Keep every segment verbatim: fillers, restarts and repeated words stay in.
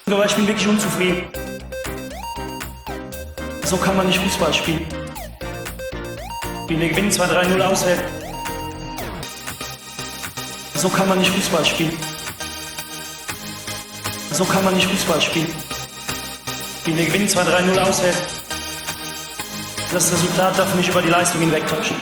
Aber ich bin wirklich unzufrieden. So kann man nicht Fußball spielen. Wir gewinnen zwei drei null auswärts. So kann man nicht Fußball spielen. So kann man nicht Fußball spielen. Wir gewinnen zwei drei null auswärts. Das Resultat darf nicht über die Leistung hinwegtäuschen.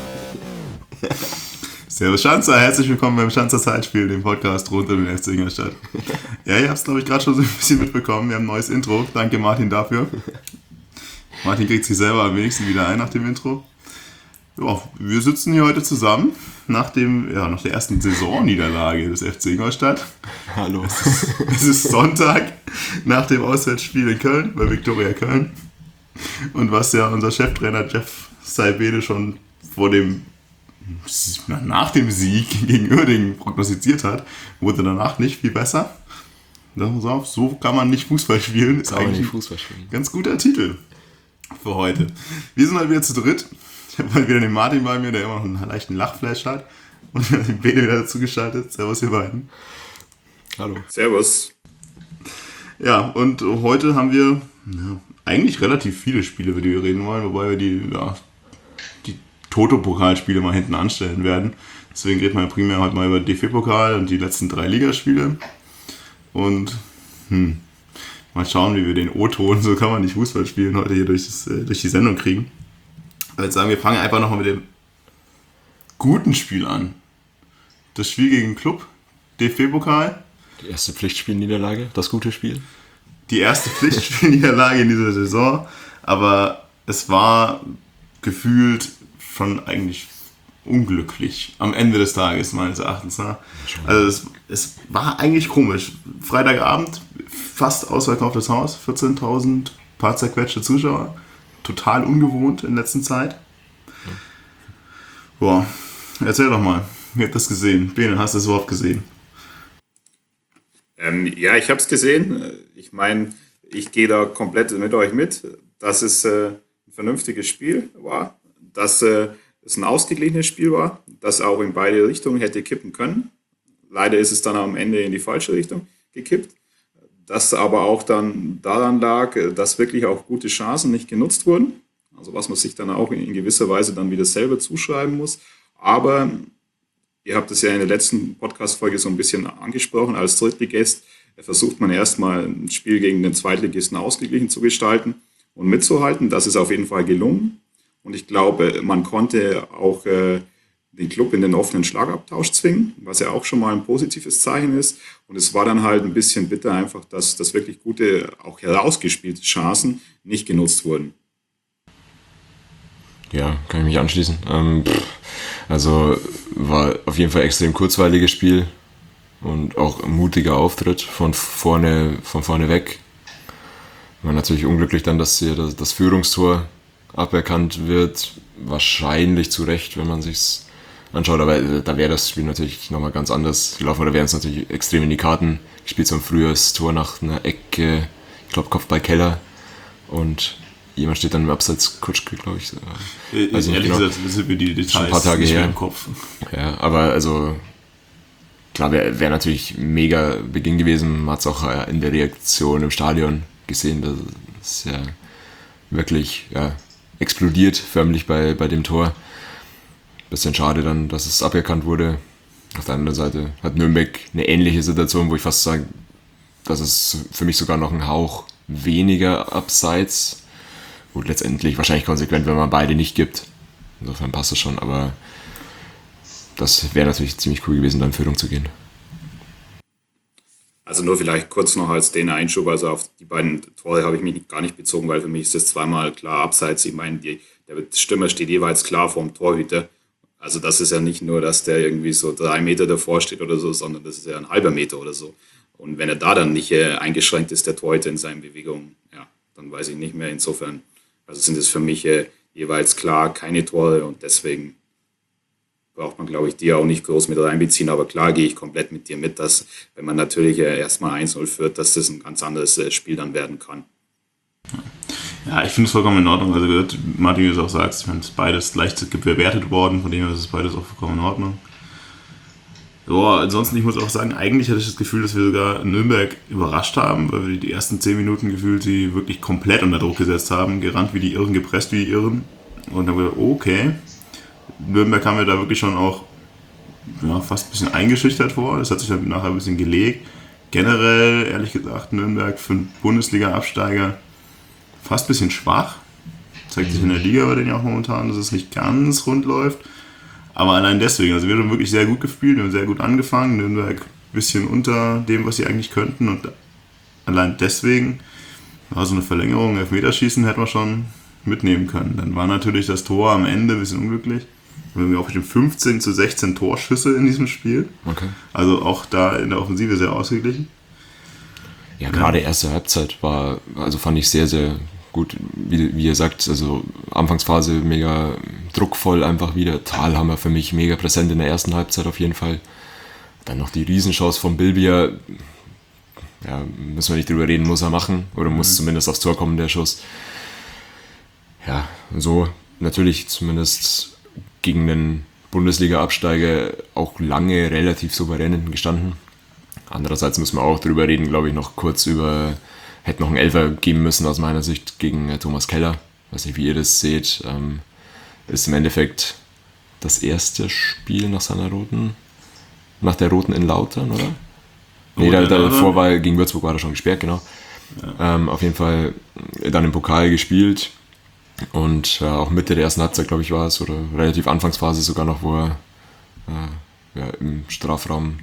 Servus Schanzer, herzlich willkommen beim Schanzer Zeitspiel, dem Podcast rund um den F C Ingolstadt. Ja, ihr habt es glaube ich gerade schon so ein bisschen mitbekommen, wir haben ein neues Intro, danke Martin dafür. Martin kriegt sich selber am wenigsten wieder ein nach dem Intro. Ja, wir sitzen hier heute zusammen nach, dem, ja, nach der ersten Saisonniederlage des F C Ingolstadt. Hallo. Es ist, es ist Sonntag nach dem Auswärtsspiel in Köln, bei Viktoria Köln. Und was ja unser Cheftrainer Jeff Saibede schon vor dem nach dem Sieg gegen Uerdingen prognostiziert hat, wurde danach nicht viel besser. So kann man nicht Fußball spielen. Ist eigentlich nicht Fußball spielen. Ein ganz guter Titel für heute. Wir sind halt wieder zu dritt. Ich habe mal wieder den Martin bei mir, der immer noch einen leichten Lachflash hat. Und den Bene wieder dazu geschaltet. Servus ihr beiden. Hallo. Servus. Ja, und heute haben wir ja, eigentlich relativ viele Spiele, über die wir reden wollen, wobei wir die ja, Toto-Pokalspiele mal hinten anstellen werden. Deswegen reden wir primär heute mal über D F B-Pokal und die letzten drei Ligaspiele. Und hm, mal schauen, wie wir den O-Ton, so kann man nicht Fußball spielen, heute hier durch, das, äh, durch die Sendung kriegen. Ich würde sagen, wir fangen einfach nochmal mit dem guten Spiel an. Das Spiel gegen Club, D F B-Pokal. Die erste Pflichtspielniederlage, das gute Spiel. Die erste Pflichtspielniederlage in dieser Saison, aber es war gefühlt schon eigentlich unglücklich am Ende des Tages, meines Erachtens. Ne? Also es, es war eigentlich komisch. Freitagabend, fast ausverkauftes Haus, vierzehntausend, paar zerquetschte Zuschauer. Total ungewohnt in letzter Zeit. Boah, erzähl doch mal, wie habt ihr das gesehen? Bene, hast du das überhaupt gesehen? Ähm, ja, ich habe es gesehen. Ich meine, ich gehe da komplett mit euch mit, dass es äh, ein vernünftiges Spiel war. Dass äh, es ein ausgeglichenes Spiel war, das auch in beide Richtungen hätte kippen können. Leider ist es dann am Ende in die falsche Richtung gekippt. Das aber auch dann daran lag, dass wirklich auch gute Chancen nicht genutzt wurden. Also was man sich dann auch in gewisser Weise dann wieder selber zuschreiben muss. Aber ihr habt es ja in der letzten Podcast-Folge so ein bisschen angesprochen. Als Drittligist versucht man erstmal ein Spiel gegen den Zweitligisten ausgeglichen zu gestalten und mitzuhalten. Das ist auf jeden Fall gelungen. Und ich glaube, man konnte auch äh, den Club in den offenen Schlagabtausch zwingen, was ja auch schon mal ein positives Zeichen ist. Und es war dann halt ein bisschen bitter einfach, dass, dass wirklich gute, auch herausgespielte Chancen nicht genutzt wurden. Ja, kann ich mich anschließen. Ähm, also war auf jeden Fall ein extrem kurzweiliges Spiel und auch ein mutiger Auftritt von vorne, von vorne weg. War natürlich unglücklich dann, dass hier das, das Führungstor aberkannt wird, wahrscheinlich zu Recht, wenn man sich's anschaut, aber da wäre das Spiel natürlich nochmal ganz anders gelaufen, oder wären es natürlich extrem in die Karten gespielt, so ein frühes Tor nach einer Ecke, ich glaube Kopfball Keller und jemand steht dann im Abseits, Kutschke, glaube ich. Also ehrlich genau, gesagt, wissen wir die Details schon ein paar Tage nicht mehr her. im Kopf. Ja, aber also klar, wäre wär natürlich mega Beginn gewesen, man hat es auch in der Reaktion im Stadion gesehen, das ist ja wirklich, ja, explodiert förmlich bei, bei dem Tor. Bisschen schade dann, dass es aberkannt wurde. Auf der anderen Seite hat Nürnberg eine ähnliche Situation, wo ich fast sage, dass es für mich sogar noch ein Hauch weniger abseits. Gut, letztendlich wahrscheinlich konsequent, wenn man beide nicht gibt. Insofern passt es schon, aber das wäre natürlich ziemlich cool gewesen, da in Führung zu gehen. Also nur vielleicht kurz noch als den Einschub, also auf die beiden Tore habe ich mich gar nicht bezogen, weil für mich ist das zweimal klar abseits. Ich meine, die, der Stürmer steht jeweils klar vorm Torhüter. Also das ist ja nicht nur, dass der irgendwie so drei Meter davor steht oder so, sondern das ist ja ein halber Meter oder so. Und wenn er da dann nicht äh, eingeschränkt ist, der Torhüter in seinen Bewegungen, ja, dann weiß ich nicht mehr. Insofern, also sind es für mich äh, jeweils klar keine Tore und deswegen braucht man, glaube ich, die auch nicht groß mit reinbeziehen. Aber klar gehe ich komplett mit dir mit, dass, wenn man natürlich erstmal eins null führt, dass das ein ganz anderes Spiel dann werden kann. Ja, ich finde es vollkommen in Ordnung. Also, Martin, wie du es auch sagst, ich meine, es ist beides leicht bewertet worden, von dem her ist es beides auch vollkommen in Ordnung. Ja, ansonsten, ich muss auch sagen, eigentlich hatte ich das Gefühl, dass wir sogar Nürnberg überrascht haben, weil wir die ersten zehn Minuten gefühlt sie wirklich komplett unter Druck gesetzt haben, gerannt wie die Irren, gepresst wie die Irren. Und dann haben wir gedacht, okay, Nürnberg haben wir da wirklich schon auch ja, fast ein bisschen eingeschüchtert vor. Das hat sich dann nachher ein bisschen gelegt. Generell, ehrlich gesagt, Nürnberg für einen Bundesliga-Absteiger fast ein bisschen schwach. Zeigt sich in der Liga bei denen ja auch momentan, dass es nicht ganz rund läuft. Aber allein deswegen, also wir haben wirklich sehr gut gespielt, wir haben sehr gut angefangen. Nürnberg ein bisschen unter dem, was sie eigentlich könnten. Und allein deswegen war so eine Verlängerung, Elfmeterschießen hätten wir schon mitnehmen können. Dann war natürlich das Tor am Ende ein bisschen unglücklich. Wir haben ja auch bestimmt fünfzehn zu sechzehn Torschüsse in diesem Spiel. Okay. Also auch da in der Offensive sehr ausgeglichen. Ja, gerade erste Halbzeit war, also fand ich sehr, sehr gut, wie, wie ihr sagt, also Anfangsphase mega druckvoll einfach wieder. Thalhammer für mich mega präsent in der ersten Halbzeit auf jeden Fall. Dann noch die Riesenchance von Bilbia. Ja, müssen wir nicht drüber reden, muss er machen. Oder muss mhm. zumindest aufs Tor kommen, der Schuss. Ja, so natürlich zumindest gegen den Bundesliga-Absteiger auch lange relativ souverän gestanden. Andererseits müssen wir auch drüber reden, glaube ich, noch kurz über, hätte noch einen Elfer geben müssen aus meiner Sicht gegen Thomas Keller. Weiß nicht, wie ihr das seht. Ähm, ist im Endeffekt das erste Spiel nach seiner roten, nach der roten in Lautern, oder? Nee, da, davor war gegen Würzburg war er schon gesperrt, genau. Ja. Ähm, auf jeden Fall dann im Pokal gespielt und äh, auch Mitte der ersten Halbzeit, glaube ich, war es, oder relativ Anfangsphase sogar noch, wo er äh, ja, im Strafraum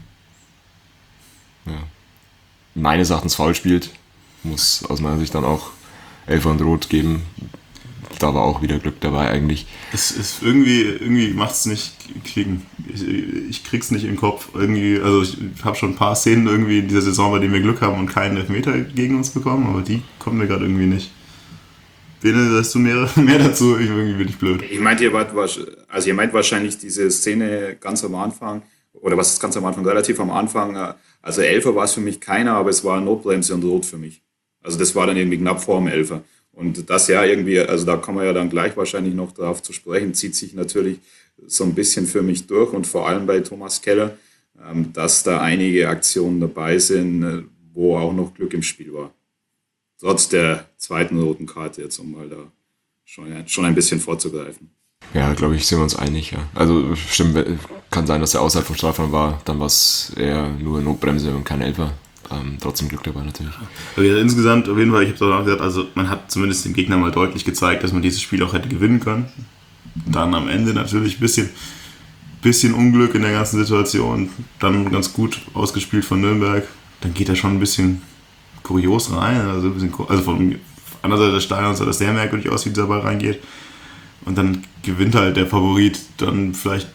ja, meines Erachtens faul spielt. Muss aus meiner Sicht dann auch Elfer und Rot geben. Da war auch wieder Glück dabei eigentlich. Es ist irgendwie, irgendwie macht es nicht kriegen. Ich, ich krieg's nicht im Kopf. Irgendwie, also ich habe schon ein paar Szenen irgendwie in dieser Saison, bei denen wir Glück haben und keinen Elfmeter gegen uns bekommen, aber die kommen mir gerade irgendwie nicht. Bene, hast du mehr, mehr dazu? Ich irgendwie bin ich blöd. Ich meinte, ihr wart, also ihr meint wahrscheinlich diese Szene ganz am Anfang, oder was ist ganz am Anfang, relativ am Anfang. Also Elfer war es für mich keiner, aber es war Notbremse und Rot für mich. Also das war dann irgendwie knapp vor dem Elfer. Und das ja irgendwie, also da kommen wir ja dann gleich wahrscheinlich noch darauf zu sprechen, zieht sich natürlich so ein bisschen für mich durch und vor allem bei Thomas Keller, dass da einige Aktionen dabei sind, wo auch noch Glück im Spiel war. Trotz der zweiten roten Karte jetzt, um mal da schon, schon ein bisschen vorzugreifen. Ja, glaube ich, sind wir uns einig, ja. Also stimmt, kann sein, dass er außerhalb vom Strafraum war, dann war es eher nur Notbremse und kein Elfer. Ähm, trotzdem Glück dabei natürlich. Ja, insgesamt auf jeden Fall, ich habe es auch gesagt, also man hat zumindest dem Gegner mal deutlich gezeigt, dass man dieses Spiel auch hätte gewinnen können. Dann am Ende natürlich ein bisschen, bisschen Unglück in der ganzen Situation, dann ganz gut ausgespielt von Nürnberg. Dann geht er schon ein bisschen kurios rein, also, ein bisschen, also von anderer Seite des Stadions sah das sehr merkwürdig aus, wie dieser Ball reingeht. Und dann gewinnt halt der Favorit dann vielleicht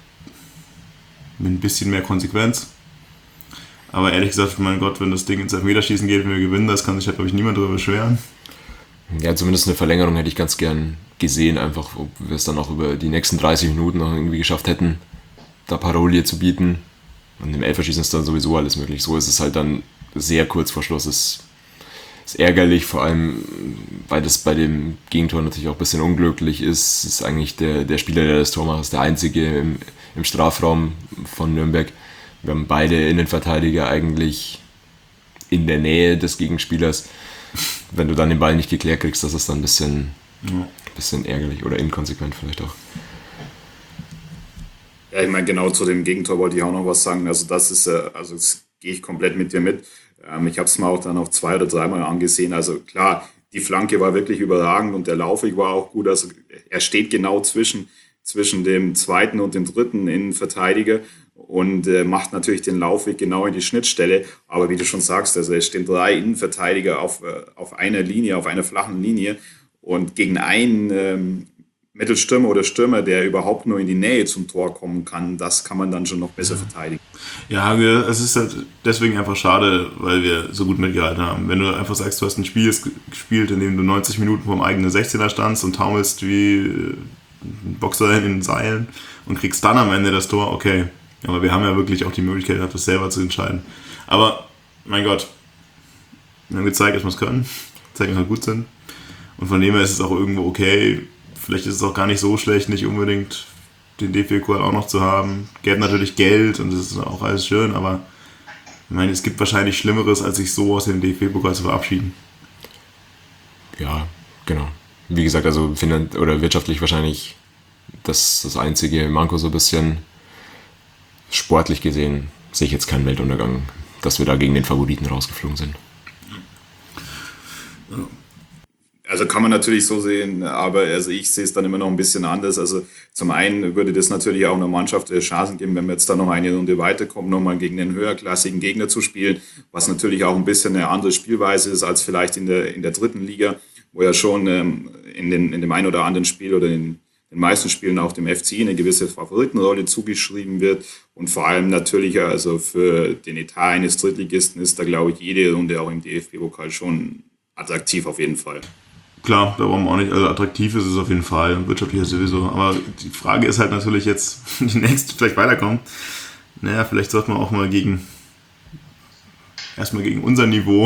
mit ein bisschen mehr Konsequenz. Aber ehrlich gesagt, mein Gott, wenn das Ding ins Elfmeterschießen geht und wir gewinnen, das kann sich halt, glaube ich, niemand darüber beschweren. Ja, zumindest eine Verlängerung hätte ich ganz gern gesehen, einfach ob wir es dann auch über die nächsten dreißig Minuten noch irgendwie geschafft hätten, da Parolie zu bieten. Und im Elferschießen ist dann sowieso alles möglich. So ist es halt dann sehr kurz vor Schluss. Es ist ärgerlich, vor allem, weil das bei dem Gegentor natürlich auch ein bisschen unglücklich ist. Es ist eigentlich der, der Spieler, der das Tor macht, ist der einzige im, im Strafraum von Nürnberg. Wir haben beide Innenverteidiger eigentlich in der Nähe des Gegenspielers. Wenn du dann den Ball nicht geklärt kriegst, das ist dann ein bisschen, ja. bisschen ärgerlich oder inkonsequent vielleicht auch. Ja, ich meine, genau zu dem Gegentor wollte ich auch noch was sagen. Also das ist, also das gehe ich komplett mit dir mit. Ich habe es mir auch dann noch zwei oder dreimal angesehen. Also klar, die Flanke war wirklich überragend und der Laufweg war auch gut. Also er steht genau zwischen, zwischen dem zweiten und dem dritten Innenverteidiger und äh, macht natürlich den Laufweg genau in die Schnittstelle. Aber wie du schon sagst, also es stehen drei Innenverteidiger auf, äh, auf einer Linie, auf einer flachen Linie und gegen einen ähm, Mittelstürmer oder Stürmer, der überhaupt nur in die Nähe zum Tor kommen kann, das kann man dann schon noch besser verteidigen. Ja, wir, es ist halt deswegen einfach schade, weil wir so gut mitgehalten haben. Wenn du einfach sagst, du hast ein Spiel gespielt, in dem du neunzig Minuten vom eigenen sechzehner standst und taumelst wie ein Boxer in den Seilen und kriegst dann am Ende das Tor, okay. Aber wir haben ja wirklich auch die Möglichkeit, das selber zu entscheiden. Aber, mein Gott, wir haben gezeigt, dass wir es können, gezeigt, dass wir gut sind. Und von dem her ist es auch irgendwo okay. Vielleicht ist es auch gar nicht so schlecht, nicht unbedingt den D F B-Pokal auch noch zu haben. Gäbe natürlich Geld und das ist auch alles schön, aber ich meine, es gibt wahrscheinlich Schlimmeres, als sich so aus dem D F B-Pokal zu verabschieden. Ja, genau. Wie gesagt, also finan- oder wirtschaftlich wahrscheinlich das, das einzige Manko so ein bisschen. Sportlich gesehen sehe ich jetzt keinen Weltuntergang, dass wir da gegen den Favoriten rausgeflogen sind. Also kann man natürlich so sehen, aber also ich sehe es dann immer noch ein bisschen anders. Also zum einen würde das natürlich auch einer Mannschaft Chancen geben, wenn wir jetzt da noch eine Runde weiterkommen, nochmal gegen einen höherklassigen Gegner zu spielen, was natürlich auch ein bisschen eine andere Spielweise ist als vielleicht in der, in der dritten Liga, wo ja schon ähm, in, den, in dem einen oder anderen Spiel oder in den meisten Spielen auch dem F C eine gewisse Favoritenrolle zugeschrieben wird. Und vor allem natürlich also für den Etat eines Drittligisten ist da, glaube ich, jede Runde auch im D F B-Pokal schon attraktiv auf jeden Fall. Klar, da brauchen wir auch nicht, also attraktiv ist es auf jeden Fall, wirtschaftlich sowieso, aber die Frage ist halt natürlich jetzt, die nächsten vielleicht weiterkommen, naja, vielleicht sollten wir auch mal gegen, erstmal gegen unser Niveau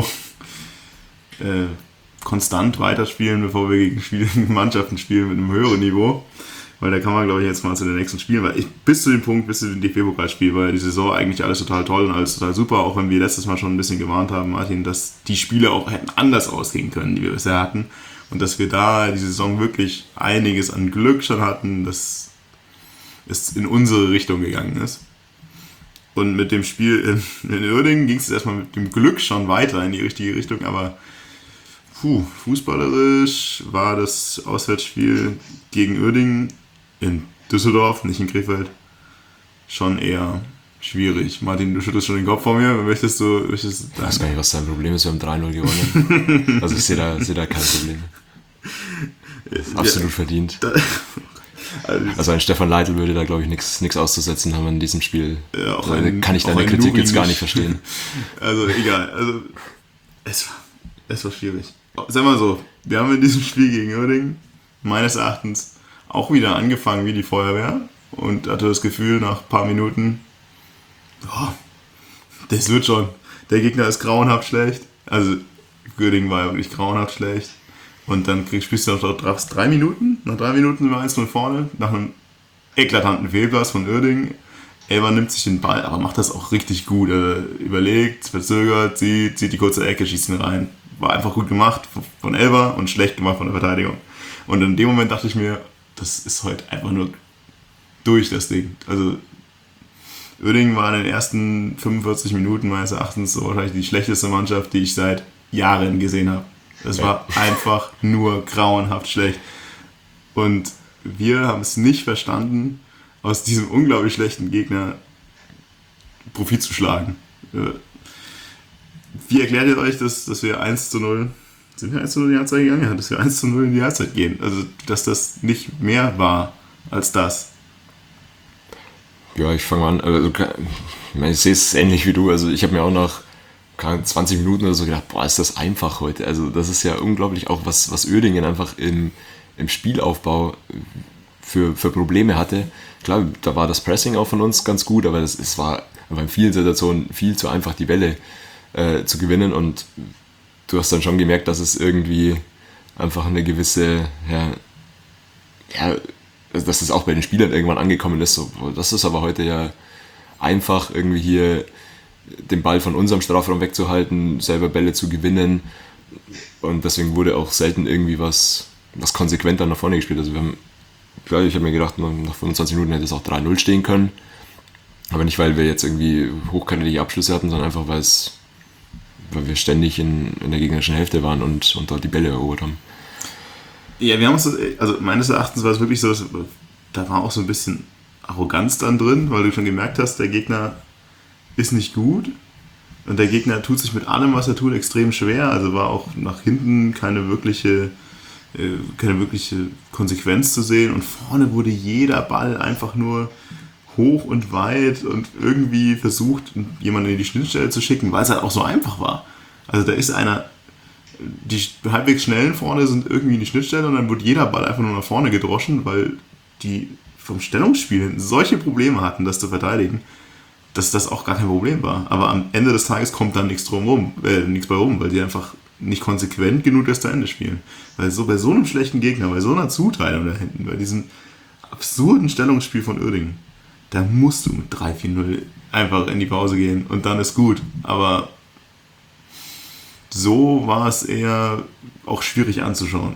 äh, konstant weiterspielen, bevor wir gegen, Spiel, gegen Mannschaften spielen mit einem höheren Niveau, weil da kann man, glaube ich, jetzt mal zu den nächsten Spielen, weil ich bis zu dem Punkt, bis zu dem D F B-Pokalspiel, war ja die Saison eigentlich alles total toll und alles total super, auch wenn wir letztes Mal schon ein bisschen gewarnt haben, Martin, dass die Spiele auch hätten anders ausgehen können, die wir bisher hatten. Und dass wir da die Saison wirklich einiges an Glück schon hatten, dass es in unsere Richtung gegangen ist. Und mit dem Spiel in, in Uerdingen ging es erstmal mit dem Glück schon weiter in die richtige Richtung, aber puh, fußballerisch war das Auswärtsspiel gegen Uerdingen in Düsseldorf, nicht in Krefeld, schon eher schwierig. Martin, du schüttelst schon den Kopf vor mir. Möchtest du... Möchtest ich weiß gar nicht, was dein Problem ist. Wir haben drei null gewonnen. Also ich sehe da, sehe da kein Problem. Absolut ja, verdient. Da, also, also ein Stefan Leitl würde da, glaube ich, nichts auszusetzen haben in diesem Spiel. Ja, auch ein, kann ich deine Kritik jetzt gar nicht verstehen. Also egal. Also es war, es war schwierig. Sag mal so, wir haben in diesem Spiel gegen Uerdingen meines Erachtens auch wieder angefangen wie die Feuerwehr und hatte das Gefühl, nach ein paar Minuten, oh, das wird schon. Der Gegner ist grauenhaft schlecht. Also Uerdingen war ja wirklich grauenhaft schlecht. Und dann kriegst, spielst du noch drei Minuten. Nach drei Minuten sind wir eins null vorne. Nach einem eklatanten Fehlpass von Uerdingen. Elber nimmt sich den Ball, aber macht das auch richtig gut. Er überlegt, verzögert, zieht, zieht die kurze Ecke, schießt ihn rein. War einfach gut gemacht von Elber und schlecht gemacht von der Verteidigung. Und in dem Moment dachte ich mir, das ist heute einfach nur durch, das Ding. Also Uerdingen war in den ersten fünfundvierzig Minuten meines Erachtens so wahrscheinlich die schlechteste Mannschaft, die ich seit Jahren gesehen habe. Es war einfach nur grauenhaft schlecht. Und wir haben es nicht verstanden, aus diesem unglaublich schlechten Gegner Profit zu schlagen. Wie erklärt ihr euch, dass, dass wir eins zu null, sind wir eins zu null in die Halbzeit gegangen? Ja, dass wir eins zu null in die Halbzeit gehen. Also, dass das nicht mehr war als das. Ja, ich fange an. Also, ich, meine, ich sehe es ähnlich wie du. Also ich habe mir auch nach zwanzig Minuten oder so gedacht, boah, ist das einfach heute. Also das ist ja unglaublich auch, was, was Uerdingen einfach im, im Spielaufbau für, für Probleme hatte. Klar, da war das Pressing auch von uns ganz gut, aber das, es war in vielen Situationen viel zu einfach, die Bälle äh, zu gewinnen und du hast dann schon gemerkt, dass es irgendwie einfach eine gewisse, ja, ja, dass es auch bei den Spielern irgendwann angekommen ist. So, das ist aber heute ja einfach irgendwie hier den Ball von unserem Strafraum wegzuhalten, selber Bälle zu gewinnen und deswegen wurde auch selten irgendwie was, was konsequenter nach vorne gespielt. Also wir haben, klar, ich habe mir gedacht, nach fünfundzwanzig Minuten hätte es auch drei null stehen können, aber nicht, weil wir jetzt irgendwie hochkarätige Abschlüsse hatten, sondern einfach, weil es, weil wir ständig in, in der gegnerischen Hälfte waren und, und dort die Bälle erobert haben. Ja, wir haben uns, also meines Erachtens war es wirklich so, dass, da war auch so ein bisschen Arroganz dann drin, weil du schon gemerkt hast, der Gegner ist nicht gut und der Gegner tut sich mit allem, was er tut, extrem schwer. Also war auch nach hinten keine wirkliche, äh, keine wirkliche Konsequenz zu sehen und vorne wurde jeder Ball einfach nur hoch und weit und irgendwie versucht, jemanden in die Schnittstelle zu schicken, weil es halt auch so einfach war. Also da ist einer, die halbwegs schnellen vorne sind irgendwie in die Schnittstelle und dann wird jeder Ball einfach nur nach vorne gedroschen, weil die vom Stellungsspiel solche Probleme hatten, das zu verteidigen, dass das auch gar kein Problem war. Aber am Ende des Tages kommt dann nichts drum rum, äh, nichts bei rum, weil die einfach nicht konsequent genug das zu Ende spielen. Weil so bei so einem schlechten Gegner, bei so einer Zuteilung da hinten, bei diesen absurden Stellungsspiel von Uerdingen, da musst du mit drei vier null einfach in die Pause gehen und dann ist gut. Aber so war es eher auch schwierig anzuschauen.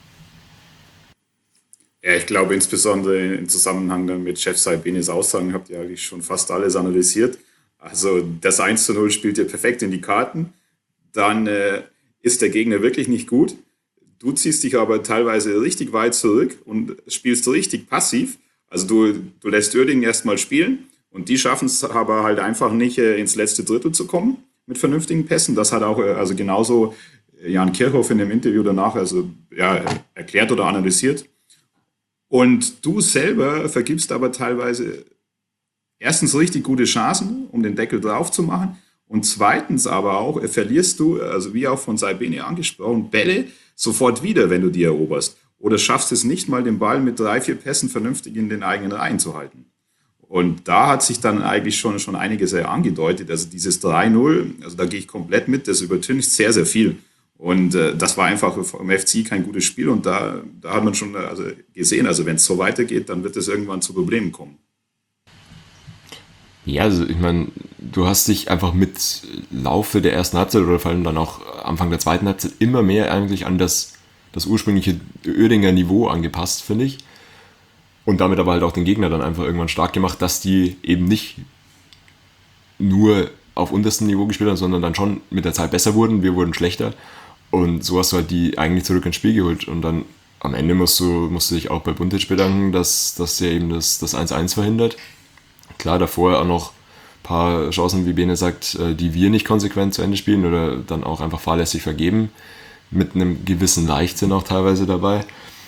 Ja, ich glaube insbesondere im Zusammenhang dann mit Chef Saibenes Aussagen habt ihr eigentlich schon fast alles analysiert. Also das eins zu null spielt ihr perfekt in die Karten. Dann äh, ist der Gegner wirklich nicht gut. Du ziehst dich aber teilweise richtig weit zurück und spielst richtig passiv. Also du, du lässt Uerdingen erstmal spielen und die schaffen es aber halt einfach nicht, äh, ins letzte Drittel zu kommen mit vernünftigen Pässen. Das hat auch äh, also genauso Jan Kirchhoff in dem Interview danach also, ja, erklärt oder analysiert. Und du selber vergibst aber teilweise erstens richtig gute Chancen, um den Deckel drauf zu machen. Und zweitens aber auch verlierst du, also wie auch von Saibene angesprochen, Bälle sofort wieder, wenn du die eroberst. Oder schaffst es nicht mal, den Ball mit drei, vier Pässen vernünftig in den eigenen Reihen zu halten. Und da hat sich dann eigentlich schon, schon einiges angedeutet. Also dieses drei null, also da gehe ich komplett mit, das übertüncht sehr, sehr viel. Und äh, das war einfach vom F C kein gutes Spiel. Und da, da hat man schon also gesehen, also wenn es so weitergeht, dann wird es irgendwann zu Problemen kommen. Ja, also ich meine, du hast dich einfach mit Laufe der ersten Halbzeit oder vor allem dann auch Anfang der zweiten Halbzeit immer mehr eigentlich an das, das ursprüngliche Uerdinger Niveau angepasst, finde ich. Und damit aber halt auch den Gegner dann einfach irgendwann stark gemacht, dass die eben nicht nur auf unterstem Niveau gespielt haben, sondern dann schon mit der Zeit besser wurden, wir wurden schlechter. Und so hast du halt die eigentlich zurück ins Spiel geholt. Und dann am Ende musst du, musst du dich auch bei Buntic bedanken, dass, dass der eben das, das eins eins verhindert. Klar, davor auch noch ein paar Chancen, wie Bene sagt, die wir nicht konsequent zu Ende spielen oder dann auch einfach fahrlässig vergeben. Mit einem gewissen Leichtsinn auch teilweise dabei.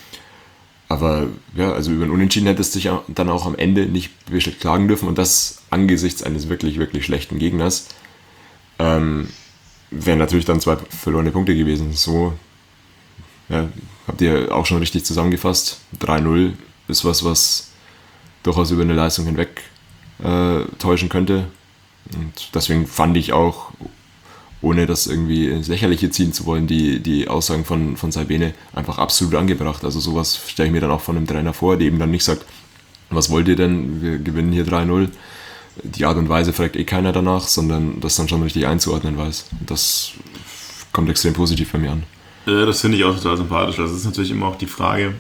Aber ja, also über ein Unentschieden hättest du dich dann auch am Ende nicht beklagen dürfen und das angesichts eines wirklich, wirklich schlechten Gegners. Ähm, wären natürlich dann zwei verlorene Punkte gewesen. So, ja, habt ihr auch schon richtig zusammengefasst. drei null ist was, was durchaus über eine Leistung hinweg äh, täuschen könnte. Und deswegen fand ich auch, ohne das irgendwie ins Lächerliche ziehen zu wollen, die, die Aussagen von, von Saibene einfach absolut angebracht. Also sowas stelle ich mir dann auch von einem Trainer vor, der eben dann nicht sagt, was wollt ihr denn, wir gewinnen hier drei null. Die Art und Weise fragt eh keiner danach, sondern das dann schon richtig einzuordnen weiß. Das kommt extrem positiv bei mir an. Ja, das finde ich auch total sympathisch. Das ist natürlich immer auch die Frage,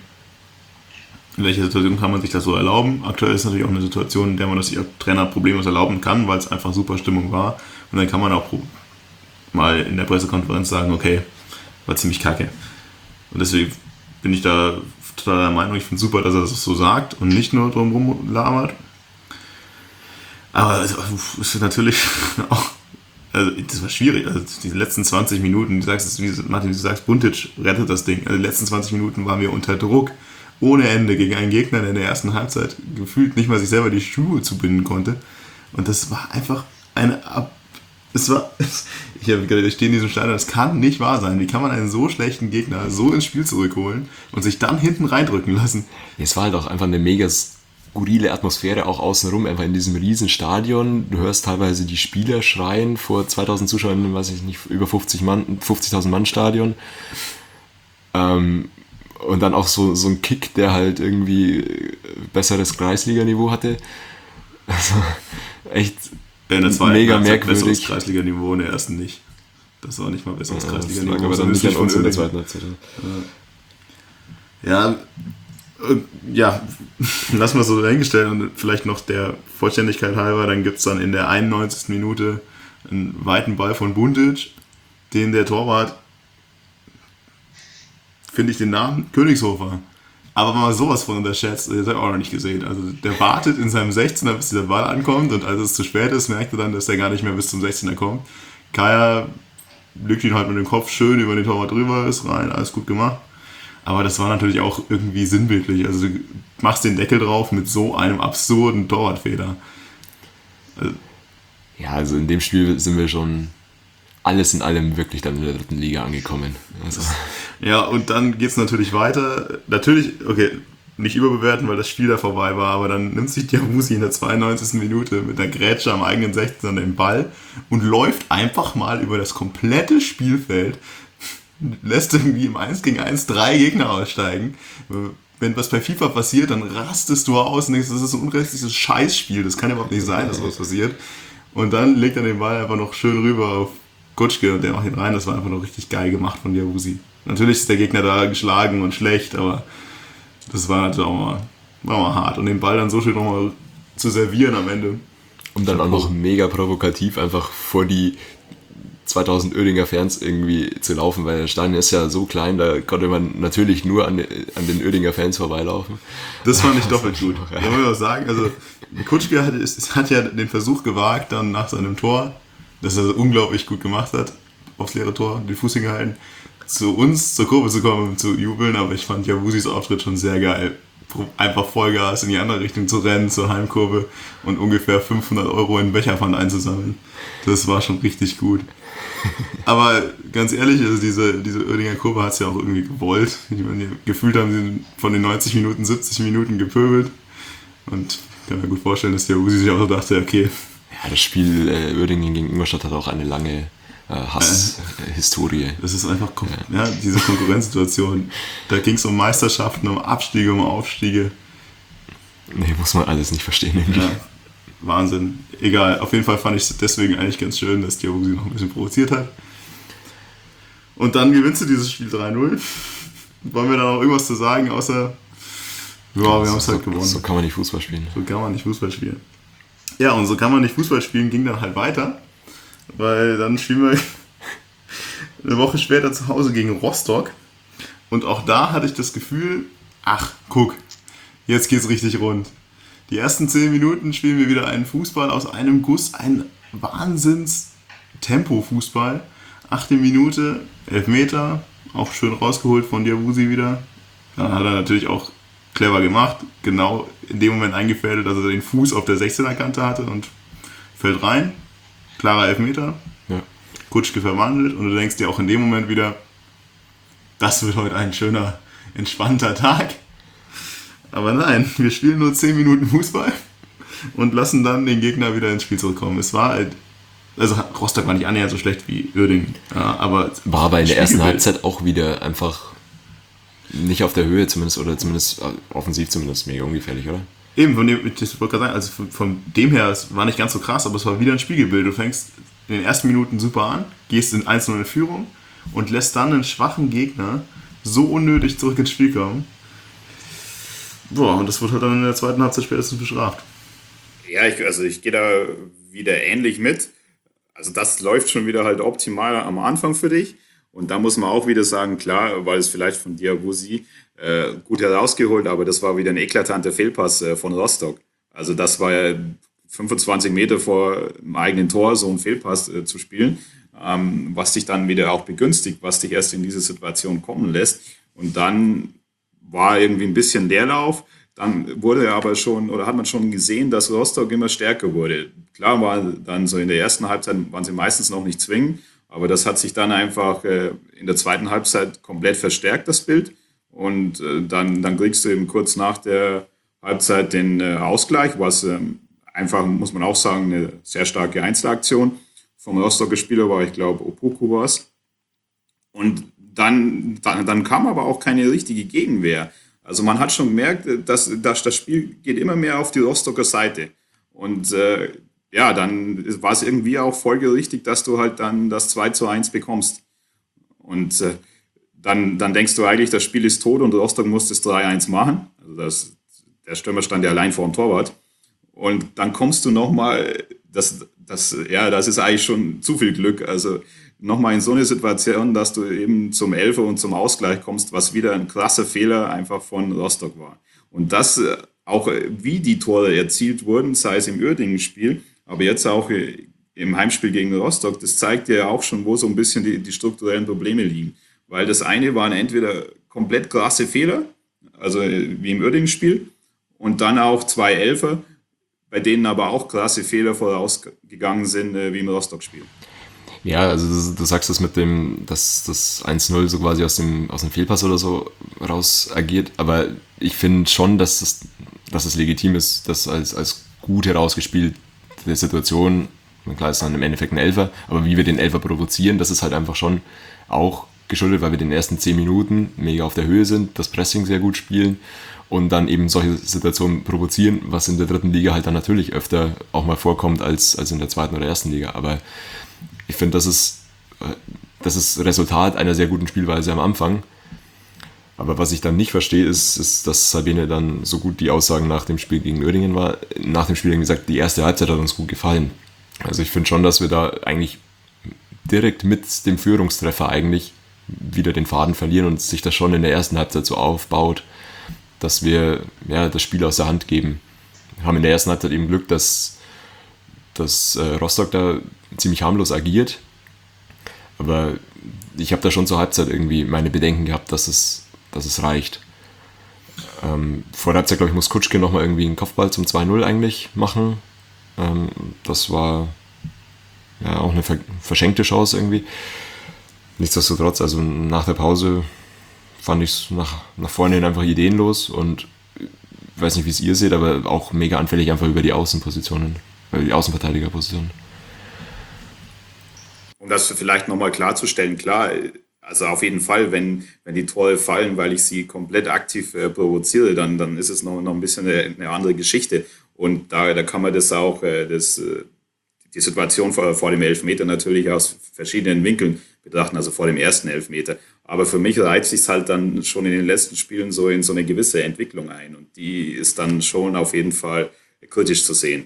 in welcher Situation kann man sich das so erlauben. Aktuell ist natürlich auch eine Situation, in der man das sich als Trainer problemlos erlauben kann, weil es einfach super Stimmung war. Und dann kann man auch mal in der Pressekonferenz sagen, okay, war ziemlich kacke. Und deswegen bin ich da total der Meinung, ich finde es super, dass er das so sagt und nicht nur drumherum labert. Aber es ist natürlich auch, also das war schwierig, also diese letzten zwanzig Minuten, du sagst, wie Martin, du sagst, Buntic rettet das Ding. Also die letzten zwanzig Minuten waren wir unter Druck, ohne Ende, gegen einen Gegner, der in der ersten Halbzeit gefühlt nicht mal sich selber die Schuhe zubinden konnte. Und das war einfach eine Ab Es war, ich stehe in diesem Stadion, das kann nicht wahr sein. Wie kann man einen so schlechten Gegner so ins Spiel zurückholen und sich dann hinten reindrücken lassen? Es war halt auch einfach eine mega skurrile Atmosphäre, auch außenrum, einfach in diesem riesen Stadion. Du hörst teilweise die Spieler schreien vor zweitausend Zuschauern, weiß ich nicht, über fünfzig Mann, fünfzigtausend Mann Stadion. Ähm, und dann auch so, so ein Kick, der halt irgendwie besseres Kreisliga-Niveau hatte. Also echt... In der zweiten mega Halbzeit merkwürdig. Besseres Kreisliga-Niveau, in der ersten nicht. Das war nicht mal besseres Ja, Kreisliga-Niveau. das lag aber dann nicht an uns in der zweiten Halbzeit. Ja, ja, lassen wir es so dahingestellt und vielleicht noch der Vollständigkeit halber, dann gibt es dann in der einundneunzigsten Minute einen weiten Ball von Buntic, den der Torwart, finde ich den Namen, Königshofer. Aber mal sowas von unterschätzt, das habe ich auch noch nicht gesehen. Also der wartet in seinem sechzehner, bis dieser Ball ankommt und als es zu spät ist, merkt er dann, dass er gar nicht mehr bis zum sechzehner kommt. Kaya legt ihn halt mit dem Kopf schön über den Torwart drüber, ist rein, alles gut gemacht. Aber das war natürlich auch irgendwie sinnbildlich. Also du machst den Deckel drauf mit so einem absurden Torwartfehler. Also, ja, also in dem Spiel sind wir schon alles in allem wirklich dann in der dritten Liga angekommen. Also. Ja, und dann geht es natürlich weiter. Natürlich, okay, nicht überbewerten, weil das Spiel da vorbei war, aber dann nimmt sich Diawusi in der zweiundneunzigsten Minute mit der Grätsche am eigenen sechzehner den Ball und läuft einfach mal über das komplette Spielfeld, lässt irgendwie im eins gegen eins drei Gegner aussteigen, wenn was bei FIFA passiert, dann rastest du aus und denkst, das ist ein unrechtliches Scheißspiel, das kann überhaupt nicht sein, dass sowas passiert. Und dann legt er den Ball einfach noch schön rüber auf Kutschke und der macht ihn rein. Das war einfach noch richtig geil gemacht von Diawusi. Natürlich ist der Gegner da geschlagen und schlecht, aber das war natürlich auch mal, war mal hart. Und den Ball dann so schön nochmal zu servieren am Ende. Und dann auch noch mega provokativ einfach vor die zweitausend Oerdinger Fans irgendwie zu laufen, weil der Stadion ist ja so klein, da konnte man natürlich nur an, an den Oerdinger Fans vorbeilaufen. Das fand ich doppelt gut. Da muss ich auch sagen, also Kutschke hat, hat ja den Versuch gewagt, dann nach seinem Tor, das er unglaublich gut gemacht hat, aufs leere Tor, den Fuß hingehalten, zu uns, zur Kurve zu kommen und zu jubeln, aber ich fand Diawusis Auftritt schon sehr geil. Einfach Vollgas in die andere Richtung zu rennen, zur Heimkurve und ungefähr fünfhundert Euro in den Becherpfand einzusammeln. Das war schon richtig gut. Aber ganz ehrlich, also diese, diese Oerdinger Kurve hat es ja auch irgendwie gewollt. Ich meine, gefühlt haben sie von den neunzig Minuten siebzig Minuten gepöbelt. Und ich kann mir gut vorstellen, dass Diawusi sich auch so dachte, okay. Ja, das Spiel äh, Uerdingen gegen Ingolstadt hat auch eine lange äh, Hasshistorie. Äh, das ist einfach, ja, ja, diese Konkurrenzsituation. Da ging es um Meisterschaften, um Abstiege, um Aufstiege. Nee, muss man alles nicht verstehen irgendwie. Ja. Wahnsinn. Egal, auf jeden Fall fand ich es deswegen eigentlich ganz schön, dass Diawusi noch ein bisschen provoziert hat. Und dann gewinnst du dieses Spiel drei null. Wollen wir da noch irgendwas zu sagen, außer ja, wir haben es halt so, gewonnen. So kann man nicht Fußball spielen. So kann man nicht Fußball spielen. Ja, und so kann man nicht Fußball spielen, ging dann halt weiter, weil dann spielen wir eine Woche später zu Hause gegen Rostock. Und auch da hatte ich das Gefühl, ach, guck, jetzt geht's richtig rund. Die ersten zehn Minuten spielen wir wieder einen Fußball aus einem Guss, ein Wahnsinns-Tempo-Fußball. Achte Minute, Elfmeter, auch schön rausgeholt von Diawusi wieder. Dann hat er natürlich auch clever gemacht, genau in dem Moment eingefädelt, dass er den Fuß auf der sechzehner-Kante hatte und fällt rein. Klarer Elfmeter, ja. Kutschke verwandelt und du denkst dir auch in dem Moment wieder, das wird heute ein schöner, entspannter Tag. Aber nein, wir spielen nur zehn Minuten Fußball und lassen dann den Gegner wieder ins Spiel zurückkommen. Es war halt, also Rostock war nicht annähernd so schlecht wie Uerdingen, ja, aber war aber in der ersten Halbzeit auch wieder einfach nicht auf der Höhe zumindest, oder zumindest offensiv zumindest mega ungefährlich, oder? Eben, von dem, ich wollte gerade sagen, also von, von dem her, es war nicht ganz so krass, aber es war wieder ein Spiegelbild. Du fängst in den ersten Minuten super an, gehst in eins null in Führung und lässt dann einen schwachen Gegner so unnötig zurück ins Spiel kommen. Boah, und das wird halt dann in der zweiten Halbzeit spätestens bestraft. Ja, ich, also ich gehe da wieder ähnlich mit. Also das läuft schon wieder halt optimal am Anfang für dich. Und da muss man auch wieder sagen, klar, weil es vielleicht von Diawusi äh, gut herausgeholt, aber das war wieder ein eklatanter Fehlpass äh, von Rostock. Also das war ja fünfundzwanzig Meter vor dem eigenen Tor, so einen Fehlpass äh, zu spielen, ähm, was dich dann wieder auch begünstigt, was dich erst in diese Situation kommen lässt. Und dann war irgendwie ein bisschen Leerlauf. Dann wurde aber schon, oder hat man schon gesehen, dass Rostock immer stärker wurde. Klar war dann so in der ersten Halbzeit, waren sie meistens noch nicht zwingend, aber das hat sich dann einfach äh, in der zweiten Halbzeit komplett verstärkt, das Bild. Und äh, dann, dann kriegst du eben kurz nach der Halbzeit den äh, Ausgleich, was äh, einfach, muss man auch sagen, eine sehr starke Einzelaktion vom Rostocker Spieler war, ich glaube, Opoku war es. Und dann, dann, dann kam aber auch keine richtige Gegenwehr. Also man hat schon gemerkt, dass, dass das Spiel geht immer mehr auf die Rostocker Seite. Und äh, ja, dann war es irgendwie auch folgerichtig, dass du halt dann das zwei zu eins bekommst. Und äh, dann, dann denkst du eigentlich, das Spiel ist tot und Rostock muss das drei eins machen. Also das, der Stürmer stand ja allein vor dem Torwart. Und dann kommst du nochmal, das, das, ja, das ist eigentlich schon zu viel Glück. Also nochmal in so eine Situation, dass du eben zum Elfer und zum Ausgleich kommst, was wieder ein krasser Fehler einfach von Rostock war. Und das äh, auch, wie die Tore erzielt wurden, sei es im Uerdingen-Spiel, aber jetzt auch im Heimspiel gegen Rostock, das zeigt ja auch schon, wo so ein bisschen die, die strukturellen Probleme liegen. Weil das eine waren entweder komplett krasse Fehler, also wie im Uerdingen-Spiel, und dann auch zwei Elfer, bei denen aber auch krasse Fehler vorausgegangen sind, wie im Rostock-Spiel. Ja, also du, du sagst das mit dem, dass das eins null so quasi aus dem, aus dem Fehlpass oder so raus agiert, aber ich finde schon, dass es, dass es legitim ist, das als, als gut herausgespielte Situation, klar ist dann im Endeffekt ein Elfer, aber wie wir den Elfer provozieren, das ist halt einfach schon auch geschuldet, weil wir in den ersten zehn Minuten mega auf der Höhe sind, das Pressing sehr gut spielen und dann eben solche Situationen provozieren, was in der dritten Liga halt dann natürlich öfter auch mal vorkommt als, als in der zweiten oder ersten Liga. Aber ich finde, das ist, das ist Resultat einer sehr guten Spielweise am Anfang. Aber was ich dann nicht verstehe, ist, ist, dass Sabine dann so gut die Aussagen nach dem Spiel gegen Uerdingen war. Nach dem Spiel gesagt, die erste Halbzeit hat uns gut gefallen. Also ich finde schon, dass wir da eigentlich direkt mit dem Führungstreffer eigentlich wieder den Faden verlieren und sich das schon in der ersten Halbzeit so aufbaut, dass wir ja, das Spiel aus der Hand geben. Wir haben in der ersten Halbzeit eben Glück, dass, dass äh, Rostock da ziemlich harmlos agiert. Aber ich habe da schon zur Halbzeit irgendwie meine Bedenken gehabt, dass es, dass es reicht. Ähm, vor der Halbzeit, glaube ich, muss Kutschke nochmal irgendwie einen Kopfball zum zwei null eigentlich machen. Ähm, das war ja auch eine ver- verschenkte Chance irgendwie. Nichtsdestotrotz, also nach der Pause fand ich es nach, nach vorne hin einfach ideenlos und ich weiß nicht, wie es ihr seht, aber auch mega anfällig einfach über die Außenpositionen, über die Außenverteidigerpositionen. Um das vielleicht nochmal klarzustellen, klar, also auf jeden Fall, wenn, wenn die Tore fallen, weil ich sie komplett aktiv äh, provoziere, dann, dann ist es noch, noch ein bisschen eine, eine andere Geschichte. Und da, da kann man das auch, äh, das, äh, die Situation vor, vor dem Elfmeter natürlich aus verschiedenen Winkeln betrachten, also vor dem ersten Elfmeter. Aber für mich reiht sich halt dann schon in den letzten Spielen so in so eine gewisse Entwicklung ein. Und die ist dann schon auf jeden Fall kritisch zu sehen.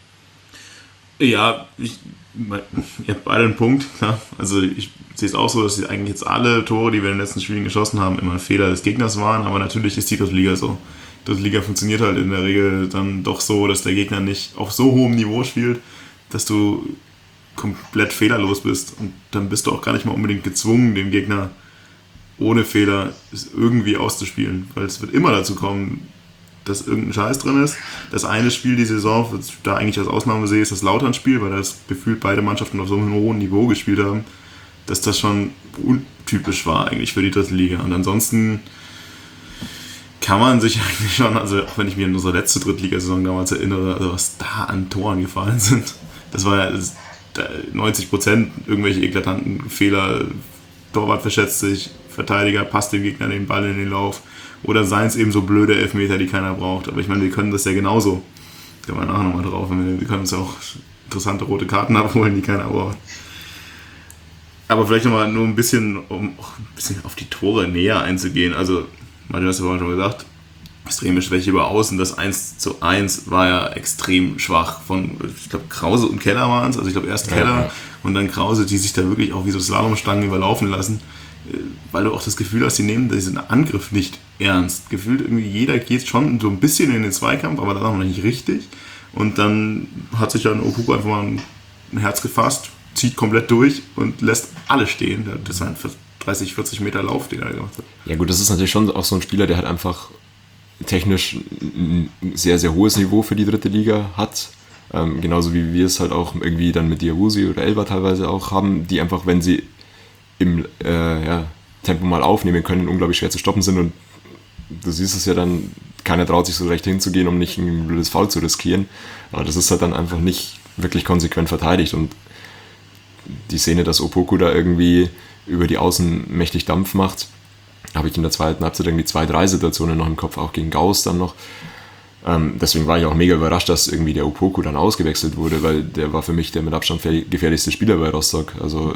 Ja, ich, ihr habt beide einen Punkt. Ja. Also ich sehe es auch so, dass eigentlich jetzt alle Tore, die wir in den letzten Spielen geschossen haben, immer ein Fehler des Gegners waren. Aber natürlich ist die dritte Liga so. Die dritte Liga funktioniert halt in der Regel dann doch so, dass der Gegner nicht auf so hohem Niveau spielt, dass du komplett fehlerlos bist. Und dann bist du auch gar nicht mal unbedingt gezwungen, den Gegner ohne Fehler irgendwie auszuspielen. Weil es wird immer dazu kommen, dass irgendein Scheiß drin ist. Das eine Spiel die Saison, was ich da eigentlich als Ausnahme sehe, ist das Lautern-Spiel, weil das gefühlt beide Mannschaften auf so einem hohen Niveau gespielt haben, dass das schon untypisch war eigentlich für die dritte Liga. Und ansonsten kann man sich eigentlich schon, also auch wenn ich mich an unsere letzte Drittligasaison damals erinnere, also was da an Toren gefallen sind, das war ja das, neunzig Prozent irgendwelche eklatanten Fehler, Torwart verschätzt sich, Verteidiger passt dem Gegner den Ball in den Lauf. Oder seien es eben so blöde Elfmeter, die keiner braucht. Aber ich meine, wir können das ja genauso. Da kommen wir nachher nochmal drauf. Wir können uns ja auch interessante rote Karten abholen, die keiner braucht. Aber vielleicht nochmal nur ein bisschen, um auch ein bisschen auf die Tore näher einzugehen. Also, Martin, hast du vorhin schon gesagt, extreme Schwäche über Außen. Das eins zu eins war ja extrem schwach. Von, ich glaube, Krause und Keller waren es. Also ich glaube erst Keller ja, ja. und dann Krause, die sich da wirklich auch wie so Slalomstangen überlaufen lassen. Weil du auch das Gefühl hast, die nehmen diesen Angriff nicht ernst. Gefühlt irgendwie jeder geht schon so ein bisschen in den Zweikampf, aber dann auch noch nicht richtig. Und dann hat sich dann Opoku einfach mal ein Herz gefasst, zieht komplett durch und lässt alle stehen. Das war ein dreißig, vierzig Meter Lauf, den er gemacht hat. Ja gut, das ist natürlich schon auch so ein Spieler, der halt einfach technisch ein sehr, sehr hohes Niveau für die dritte Liga hat. Ähm, genauso wie wir es halt auch irgendwie dann mit Diawusi oder Elba teilweise auch haben, die einfach, wenn sie im äh, ja, Tempo mal aufnehmen können, unglaublich schwer zu stoppen sind und du siehst es ja dann, keiner traut sich so recht hinzugehen, um nicht ein blödes Foul zu riskieren, aber das ist halt dann einfach nicht wirklich konsequent verteidigt und die Szene, dass Opoku da irgendwie über die Außen mächtig Dampf macht, habe ich in der zweiten Halbzeit irgendwie zwei, drei Situationen noch im Kopf, auch gegen Gauss dann noch. Ähm, deswegen war ich auch mega überrascht, dass irgendwie der Opoku dann ausgewechselt wurde, weil der war für mich der mit Abstand gefährlichste Spieler bei Rostock, also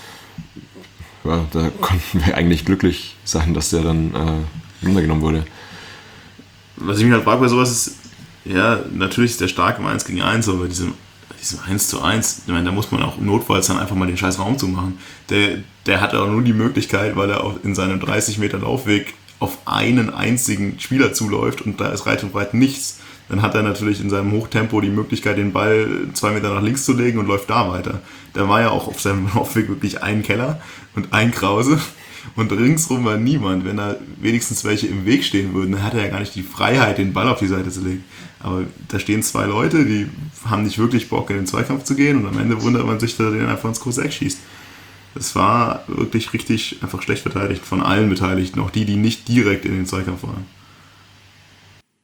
ja, da konnten wir eigentlich glücklich sein, dass der dann äh, runtergenommen wurde. Was ich mich halt frage bei sowas ist, ja, natürlich ist der stark im eins gegen eins, aber bei diesem, diesem eins zu eins, ich meine, da muss man auch notfalls dann einfach mal den scheiß Raum zumachen. Der, der hatte auch nur die Möglichkeit, weil er auch in seinem dreißig Meter Laufweg auf einen einzigen Spieler zuläuft und da ist weit und breit nichts. Dann hat er natürlich in seinem Hochtempo die Möglichkeit, den Ball zwei Meter nach links zu legen und läuft da weiter. Da war ja auch auf seinem Laufweg wirklich ein Keller und ein Krause und ringsrum war niemand. Wenn da wenigstens welche im Weg stehen würden, dann hat er ja gar nicht die Freiheit, den Ball auf die Seite zu legen. Aber da stehen zwei Leute, die haben nicht wirklich Bock, in den Zweikampf zu gehen und am Ende wundert man sich, dass er den einfach ins große Eck schießt. Das war wirklich richtig einfach schlecht verteidigt von allen Beteiligten, auch die, die nicht direkt in den Zweikampf waren.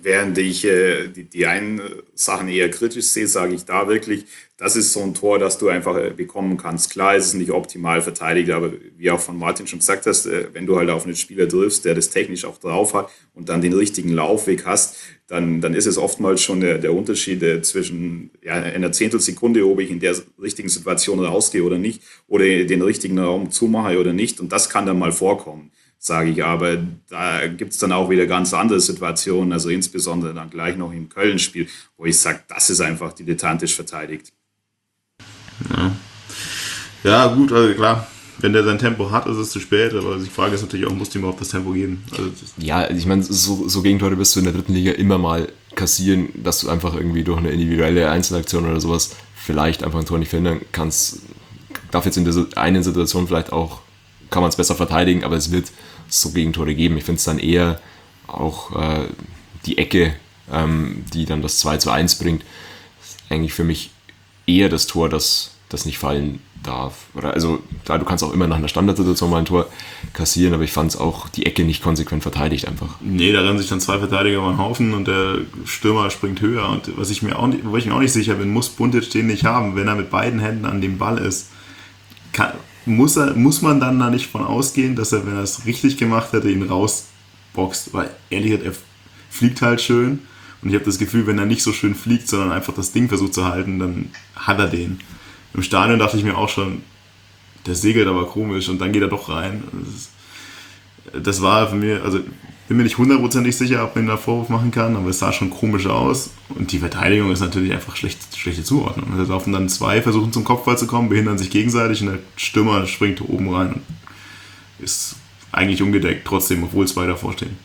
während ich äh, die, die einen Sachen eher kritisch sehe, sage ich da wirklich, das ist so ein Tor, das du einfach äh, bekommen kannst. Klar, es ist nicht optimal verteidigt, aber wie auch von Martin schon gesagt hast, äh, wenn du halt auf einen Spieler triffst, der das technisch auch drauf hat und dann den richtigen Laufweg hast, dann, dann ist es oftmals schon der, der Unterschied äh, zwischen ja, einer Zehntelsekunde, ob ich in der richtigen Situation rausgehe oder nicht, oder den richtigen Raum zumache oder nicht. Und das kann dann mal vorkommen, sage ich. Aber da gibt es dann auch wieder ganz andere Situationen, also insbesondere dann gleich noch im Köln-Spiel, wo ich sage, das ist einfach dilettantisch verteidigt. Ja. Ja, gut, also klar, wenn der sein Tempo hat, ist es zu spät, aber die Frage ist natürlich auch, muss ihm überhaupt das Tempo geben? Also das Ja, ich meine, so, so Gegentore wirst du in der dritten Liga immer mal kassieren, dass du einfach irgendwie durch eine individuelle Einzelaktion oder sowas vielleicht einfach ein Tor nicht verhindern kannst. Darf jetzt in der einen Situation vielleicht auch, kann man es besser verteidigen, aber es wird so Gegentore geben. Ich finde es dann eher auch äh, die Ecke, ähm, die dann das zwei zu eins bringt, ist eigentlich für mich eher das Tor, das, das nicht fallen darf. Oder also, klar, du kannst auch immer nach einer Standardsituation mal ein Tor kassieren, aber ich fand es auch die Ecke nicht konsequent verteidigt einfach. Nee, da rennen sich dann zwei Verteidiger über den Haufen und der Stürmer springt höher. Und was ich mir auch nicht, wo ich mir auch nicht sicher bin, muss Buntic den nicht haben, wenn er mit beiden Händen an dem Ball ist. Kann, muss, er, muss man dann da nicht von ausgehen, dass er, wenn er es richtig gemacht hätte, ihn rausboxt? Weil ehrlich gesagt, er fliegt halt schön. Und ich habe das Gefühl, wenn er nicht so schön fliegt, sondern einfach das Ding versucht zu halten, dann hat er den. Im Stadion dachte ich mir auch schon, der segelt aber komisch und dann geht er doch rein. Das, ist, das war für mich, also bin mir nicht hundertprozentig sicher, ob man da Vorwurf machen kann, aber es sah schon komisch aus. Und die Verteidigung ist natürlich einfach schlecht, schlechte Zuordnung. Da laufen dann zwei, versuchen zum Kopfball zu kommen, behindern sich gegenseitig und der Stürmer springt oben rein und ist eigentlich ungedeckt, trotzdem, obwohl zwei davor stehen.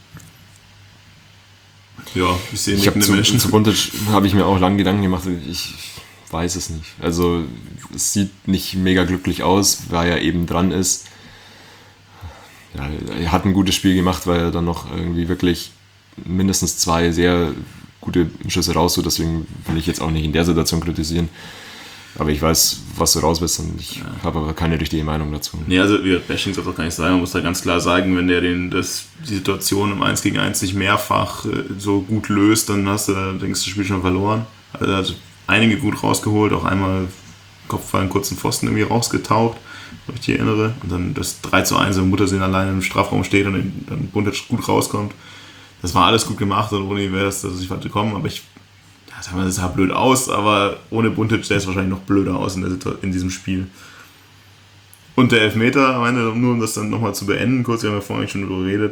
Ja, ich sehe Ich habe nickende zu, Menschen. zu Buntic habe ich mir auch lange Gedanken gemacht. Ich weiß es nicht. Also es sieht nicht mega glücklich aus, weil er eben dran ist. Ja, er hat ein gutes Spiel gemacht, weil er dann noch irgendwie wirklich mindestens zwei sehr gute Schüsse rausholt. Deswegen will ich jetzt auch nicht in der Situation kritisieren. Aber ich weiß, was du raus bist und ich ja. habe aber keine richtige Meinung dazu. Nee, also wir Bashing soll doch gar nicht sein. Man muss da ganz klar sagen, wenn der den, das, die Situation im eins gegen eins nicht mehrfach äh, so gut löst, dann hast du, da denkst du, das Spiel schon verloren. Also er hat einige gut rausgeholt, auch einmal Kopfball einen kurzen Pfosten irgendwie rausgetaucht, wenn ich mich erinnere. Und dann das drei zu eins, wenn Muttersehen alleine im Strafraum steht und dann Buntic gut rauskommt. Das war alles gut gemacht und ohne ihn wäre das, dass ich warte kommen, aber ich sagen wir, das sah blöd aus, aber ohne Buntic sähe es wahrscheinlich noch blöder aus in, der, in diesem Spiel. Und der Elfmeter, ich meine, nur um das dann nochmal zu beenden, kurz, wir haben ja vorhin schon darüber geredet.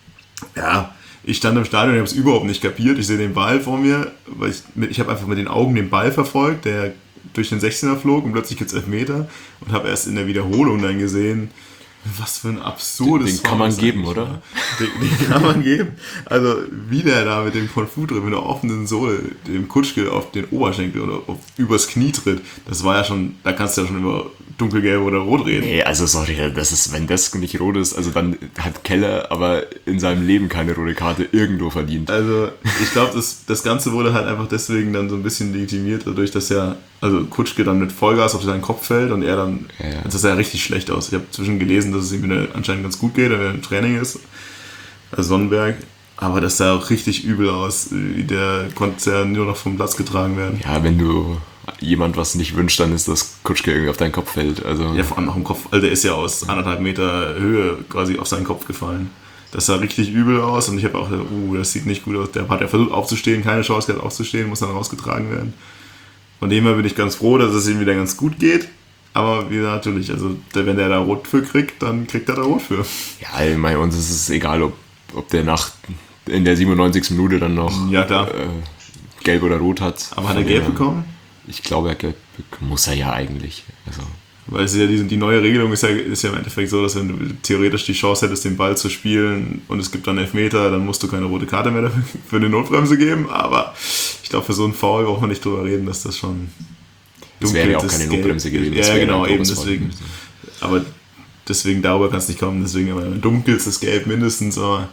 Ja, ich stand im Stadion, ich habe es überhaupt nicht kapiert. Ich sehe den Ball vor mir, weil ich, ich habe einfach mit den Augen den Ball verfolgt, der durch den sechzehner flog und plötzlich gibt es Elfmeter und habe erst in der Wiederholung dann gesehen, was für ein absurdes Den, den kann man geben, oder? Den, den kann man geben. Also wie der da mit dem Konfutre, mit der offenen Sohle, dem Kutschke auf den Oberschenkel oder auf, übers Knie tritt, das war ja schon, da kannst du ja schon über dunkelgelb oder rot reden. Nee, also sorry, das ist, wenn das nicht rot ist, also dann hat Keller aber in seinem Leben keine rote Karte irgendwo verdient. Also ich glaube, das, das Ganze wurde halt einfach deswegen dann so ein bisschen legitimiert, dadurch, dass ja, also Kutschke dann mit Vollgas auf seinen Kopf fällt und er dann, ja, ja. das sah ja richtig schlecht aus. Ich habe zwischen gelesen, dass es ihm wieder anscheinend ganz gut geht, wenn er im Training ist, also Sonnenberg, aber das sah auch richtig übel aus. Der konnte ja nur noch vom Platz getragen werden. Ja, wenn du jemand was nicht wünscht, dann ist das Kutschke irgendwie auf deinen Kopf fällt. Also ja, vor allem auch im Kopf, also der ist ja aus anderthalb Meter Höhe quasi auf seinen Kopf gefallen. Das sah richtig übel aus und ich habe auch gedacht, uh, das sieht nicht gut aus. Der hat ja versucht aufzustehen, keine Chance gehabt aufzustehen, muss dann rausgetragen werden. Von dem her bin ich ganz froh, dass es ihm wieder ganz gut geht. Aber wie natürlich, also wenn der da Rot für kriegt, dann kriegt er da Rot für. Ja, ich meine, uns ist es egal, ob, ob der nach in der siebenundneunzigsten Minute dann noch ja, klar. Äh, Gelb oder Rot hat. Aber hat er Gelb bekommen? Ich glaube, er Gelb muss er ja eigentlich. Also. Weil es ist ja die, die neue Regelung ist ja, ist ja im Endeffekt so, dass wenn du theoretisch die Chance hättest, den Ball zu spielen und es gibt dann Elfmeter, dann musst du keine rote Karte mehr für eine Notbremse geben. Aber ich glaube, für so einen Foul braucht man nicht drüber reden, dass das schon das wäre ja auch keine Notbremse gewesen. Ja, genau, eben deswegen. Aber deswegen, darüber kann es nicht kommen. Deswegen aber dunkelste Gelb mindestens. Aber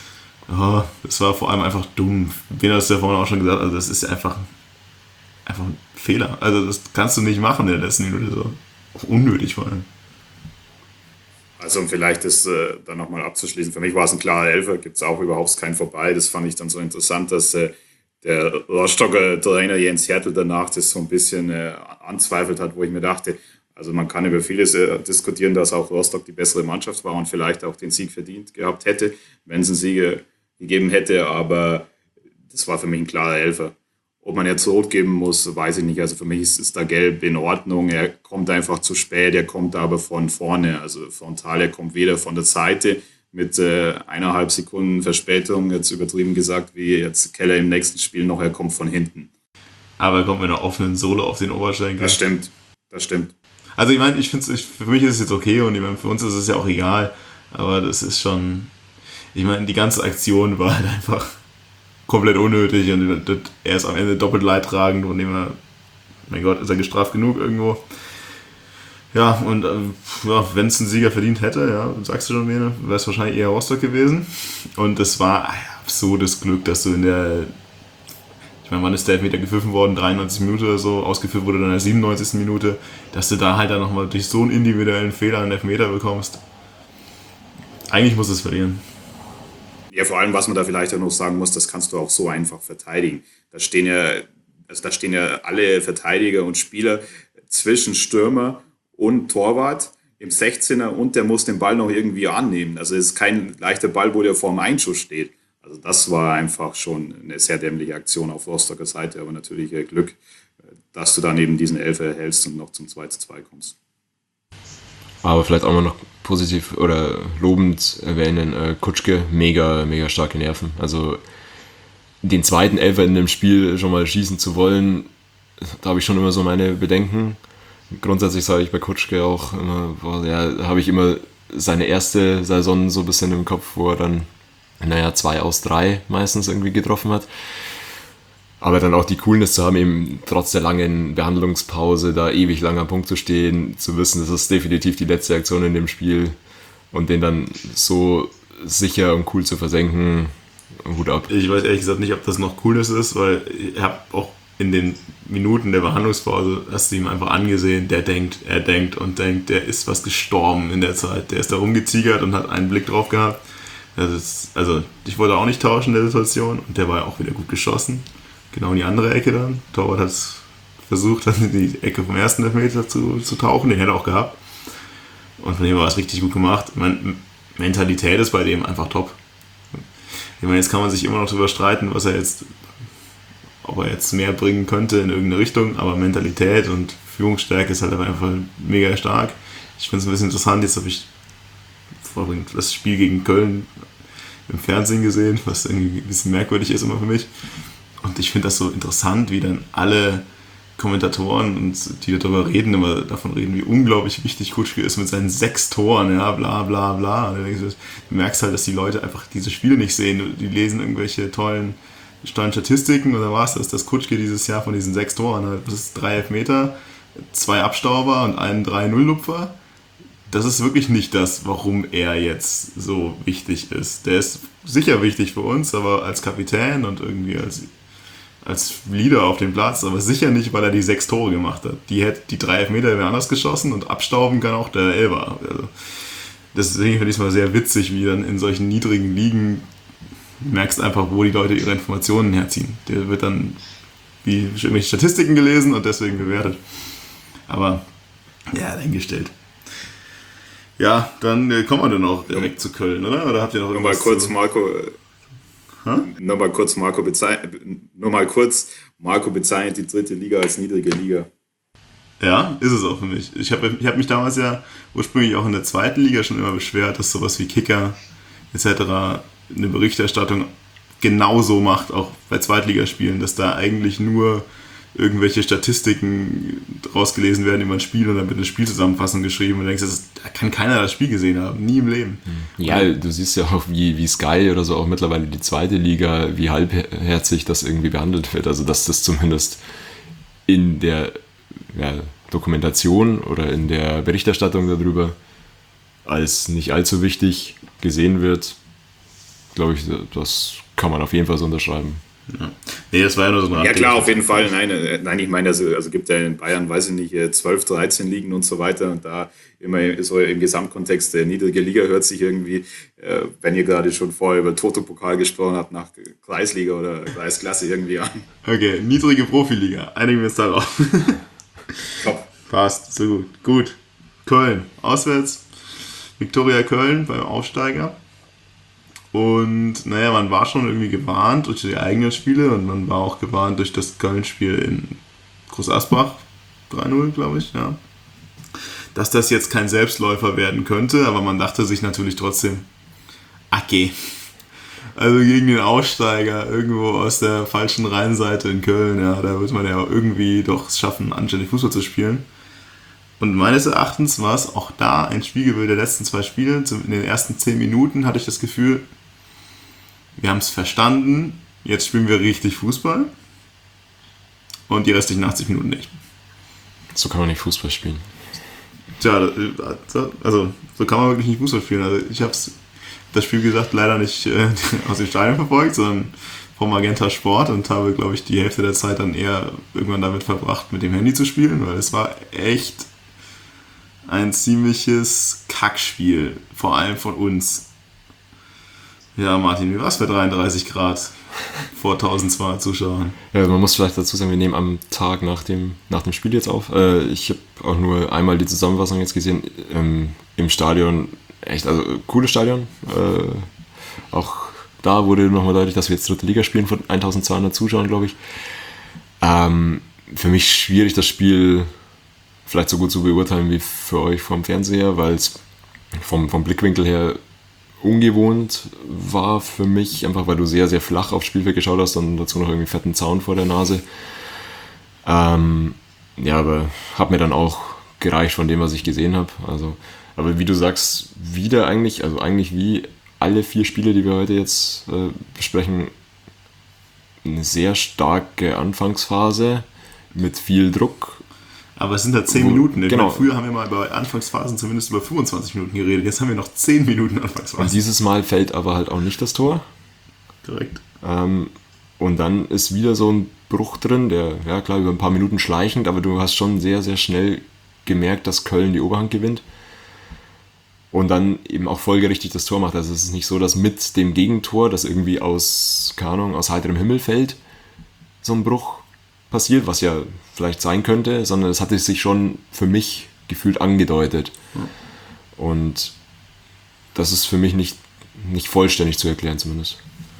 oh, das war vor allem einfach dumm. Wen hast du ja vorhin auch schon gesagt, also das ist einfach, einfach ein Fehler. Also das kannst du nicht machen in der letzten Minute so. Auch unnötig vor allem. Also um vielleicht das äh, dann nochmal abzuschließen, für mich war es ein klarer Elfer, gibt es auch überhaupt kein Vorbei. Das fand ich dann so interessant, dass äh, der Rostocker Trainer Jens Hertel danach das so ein bisschen äh, anzweifelt hat, wo ich mir dachte, also man kann über vieles äh, diskutieren, dass auch Rostock die bessere Mannschaft war und vielleicht auch den Sieg verdient gehabt hätte, wenn es einen Sieg gegeben hätte, aber das war für mich ein klarer Elfer. Ob man jetzt rot geben muss, weiß ich nicht. Also für mich ist, ist da gelb in Ordnung. Er kommt einfach zu spät, er kommt aber von vorne, also frontal, er kommt weder von der Seite mit äh, eineinhalb Sekunden Verspätung, jetzt übertrieben gesagt, wie jetzt Keller im nächsten Spiel noch, er kommt von hinten. Aber er kommt mit einer offenen Sohle auf den Oberschenkel. Das stimmt, das stimmt. Also ich meine, ich finde es, für mich ist es jetzt okay und ich meine, für uns ist es ja auch egal, aber das ist schon, ich meine, die ganze Aktion war halt einfach komplett unnötig und das, er ist am Ende doppelt leidtragend, von dem er, mein Gott, ist er gestraft genug irgendwo. Ja, und äh, ja, wenn es einen Sieger verdient hätte, ja, sagst du schon, wäre es wahrscheinlich eher Rostock gewesen. Und es war ein absurdes Glück, dass du in der, ich meine, wann ist der Elfmeter gepfiffen worden? dreiundneunzig Minuten oder so, ausgeführt wurde dann in der siebenundneunzigsten Minute, dass du da halt dann nochmal durch so einen individuellen Fehler einen Elfmeter bekommst. Eigentlich muss es verlieren. Ja, vor allem, was man da vielleicht auch noch sagen muss, das kannst du auch so einfach verteidigen. Da stehen ja, also da stehen ja alle Verteidiger und Spieler zwischen Stürmer und Torwart im sechzehner und der muss den Ball noch irgendwie annehmen. Also es ist kein leichter Ball, wo der vor dem Einschuss steht. Also das war einfach schon eine sehr dämliche Aktion auf Rostocker Seite, aber natürlich Glück, dass du dann eben diesen Elfer erhältst und noch zum zwei zu zwei kommst. Aber vielleicht auch mal noch positiv oder lobend erwähnen, äh, Kutschke, mega, mega starke Nerven. Also den zweiten Elfer in dem Spiel schon mal schießen zu wollen, da habe ich schon immer so meine Bedenken. Grundsätzlich sage ich bei Kutschke auch immer, boah, ja, da habe ich immer seine erste Saison so ein bisschen im Kopf, wo er dann, naja, zwei aus drei meistens irgendwie getroffen hat. Aber dann auch die Coolness zu haben, eben trotz der langen Behandlungspause da ewig lang am Punkt zu stehen, zu wissen, das ist definitiv die letzte Aktion in dem Spiel und den dann so sicher und cool zu versenken, Hut ab. Ich weiß ehrlich gesagt nicht, ob das noch Coolness ist, weil ich habe auch in den Minuten der Behandlungspause, hast du ihm einfach angesehen, der denkt, er denkt und denkt, der ist was gestorben in der Zeit. Der ist da rumgeziegert und hat einen Blick drauf gehabt. Das ist, also ich wollte auch nicht tauschen in der Situation und der war ja auch wieder gut geschossen. Genau in die andere Ecke dann. Torwart hat versucht, dann in die Ecke vom ersten Elfmeter zu, zu tauchen, den hätte er auch gehabt. Und von dem war es richtig gut gemacht. Ich meine, Mentalität ist bei dem einfach top. Ich meine, jetzt kann man sich immer noch darüber streiten, was er jetzt, ob er jetzt mehr bringen könnte in irgendeine Richtung, aber Mentalität und Führungsstärke ist halt einfach mega stark. Ich finde es ein bisschen interessant, jetzt habe ich vorhin das Spiel gegen Köln im Fernsehen gesehen, was irgendwie ein bisschen merkwürdig ist immer für mich. Und ich finde das so interessant, wie dann alle Kommentatoren, und die darüber reden, immer davon reden, wie unglaublich wichtig Kutschke ist mit seinen sechs Toren, ja, bla bla bla. Du merkst halt, dass die Leute einfach diese Spiele nicht sehen. Die lesen irgendwelche tollen, tollen Statistiken und da war es das, dass Kutschke dieses Jahr von diesen sechs Toren hat. Das ist drei Elfmeter, zwei Abstauber und einen drei null Lupfer. Das ist wirklich nicht das, warum er jetzt so wichtig ist. Der ist sicher wichtig für uns, aber als Kapitän und irgendwie als als Leader auf dem Platz, aber sicher nicht, weil er die sechs Tore gemacht hat. Die hätte die drei Elfmeter wäre anders geschossen und abstauben kann auch der Elfer. Also, deswegen finde ich es mal sehr witzig, wie dann in solchen niedrigen Ligen merkst einfach, wo die Leute ihre Informationen herziehen. Der wird dann wie irgendwelche Statistiken gelesen und deswegen bewertet. Aber ja, dahingestellt. Ja, dann äh, kommen wir dann auch direkt ja. zu Köln, oder? Oder habt ihr noch Nur mal kurz, zu... Marco. Hm? Nur mal kurz, Marco bezeichnet, nur mal kurz, Marco bezeichnet die dritte Liga als niedrige Liga. Ja, ist es auch für mich. Ich habe ich hab mich damals ja ursprünglich auch in der zweiten Liga schon immer beschwert, dass sowas wie Kicker et cetera eine Berichterstattung genauso macht, auch bei Zweitligaspielen, dass da eigentlich nur irgendwelche Statistiken rausgelesen werden über ein Spiel und dann wird eine Spielzusammenfassung geschrieben und du denkst, das, da kann keiner das Spiel gesehen haben, nie im Leben. Ja, du siehst ja auch, wie, wie Sky oder so auch mittlerweile die zweite Liga, wie halbherzig das irgendwie behandelt wird, also dass das zumindest in der ja, Dokumentation oder in der Berichterstattung darüber als nicht allzu wichtig gesehen wird, glaube ich, das kann man auf jeden Fall so unterschreiben. Ja. Nee, das war ja nur so ein Ja klar, auf jeden Fall. Nein, äh, nein ich meine, also, also gibt ja in Bayern, weiß ich nicht, äh, zwölf, dreizehn Ligen und so weiter. Und da immer so im Gesamtkontext der niedrige Liga hört sich irgendwie, äh, wenn ihr gerade schon vorher über Toto-Pokal gesprochen habt, nach Kreisliga oder Kreisklasse irgendwie an. Okay, niedrige Profiliga. Einigen wir uns darauf. Top. Passt, so gut. Gut. Köln, auswärts. Viktoria Köln beim Aufsteiger. Und naja, man war schon irgendwie gewarnt durch die eigenen Spiele und man war auch gewarnt durch das Köln-Spiel in Groß Asbach, drei null, glaube ich, ja. Dass das jetzt kein Selbstläufer werden könnte, aber man dachte sich natürlich trotzdem, okay. Also gegen den Aufsteiger irgendwo aus der falschen Rheinseite in Köln, ja, da wird man ja irgendwie doch es schaffen, anständig Fußball zu spielen. Und meines Erachtens war es auch da ein Spiegelbild der letzten zwei Spiele. In den ersten zehn Minuten hatte ich das Gefühl, wir haben es verstanden, jetzt spielen wir richtig Fußball und die restlichen achtzig Minuten nicht. So kann man nicht Fußball spielen. Tja, also so kann man wirklich nicht Fußball spielen. Also ich habe das Spiel, wie gesagt, leider nicht äh, aus dem Stadion verfolgt, sondern vom Magenta Sport und habe, glaube ich, die Hälfte der Zeit dann eher irgendwann damit verbracht, mit dem Handy zu spielen, weil es war echt ein ziemliches Kackspiel, vor allem von uns. Ja, Martin, wie war es bei dreiunddreißig Grad vor tausendzweihundert Zuschauern? Ja, man muss vielleicht dazu sagen, wir nehmen am Tag nach dem, nach dem Spiel jetzt auf. Äh, ich habe auch nur einmal die Zusammenfassung jetzt gesehen. Ähm, Im Stadion, echt, also cooles Stadion. Äh, auch da wurde nochmal deutlich, dass wir jetzt dritte Liga spielen von eintausendzweihundert Zuschauern, glaube ich. Ähm, für mich schwierig, das Spiel vielleicht so gut zu beurteilen wie für euch vom Fernseher, weil es vom, vom Blickwinkel her ungewohnt war für mich, einfach weil du sehr, sehr flach aufs Spielfeld geschaut hast und dazu noch irgendwie fetten Zaun vor der Nase. Ähm, ja, aber hat mir dann auch gereicht von dem, was ich gesehen habe. Also, aber wie du sagst, wieder eigentlich, also eigentlich wie alle vier Spiele, die wir heute jetzt äh, besprechen, eine sehr starke Anfangsphase mit viel Druck. Aber es sind da zehn Minuten. Genau. Meine, früher haben wir mal bei Anfangsphasen zumindest über fünfundzwanzig Minuten geredet. Jetzt haben wir noch zehn Minuten Anfangsphase. Und dieses Mal fällt aber halt auch nicht das Tor. Korrekt. Ähm, und dann ist wieder so ein Bruch drin, der, ja klar, über ein paar Minuten schleichend, aber du hast schon sehr, sehr schnell gemerkt, dass Köln die Oberhand gewinnt. Und dann eben auch folgerichtig das Tor macht. Also es ist nicht so, dass mit dem Gegentor, das irgendwie aus, keine Ahnung, aus heiterem Himmel fällt, so ein Bruch passiert, was ja vielleicht sein könnte, sondern es hatte sich schon für mich gefühlt angedeutet. Ja. Und das ist für mich nicht, nicht vollständig zu erklären zumindest.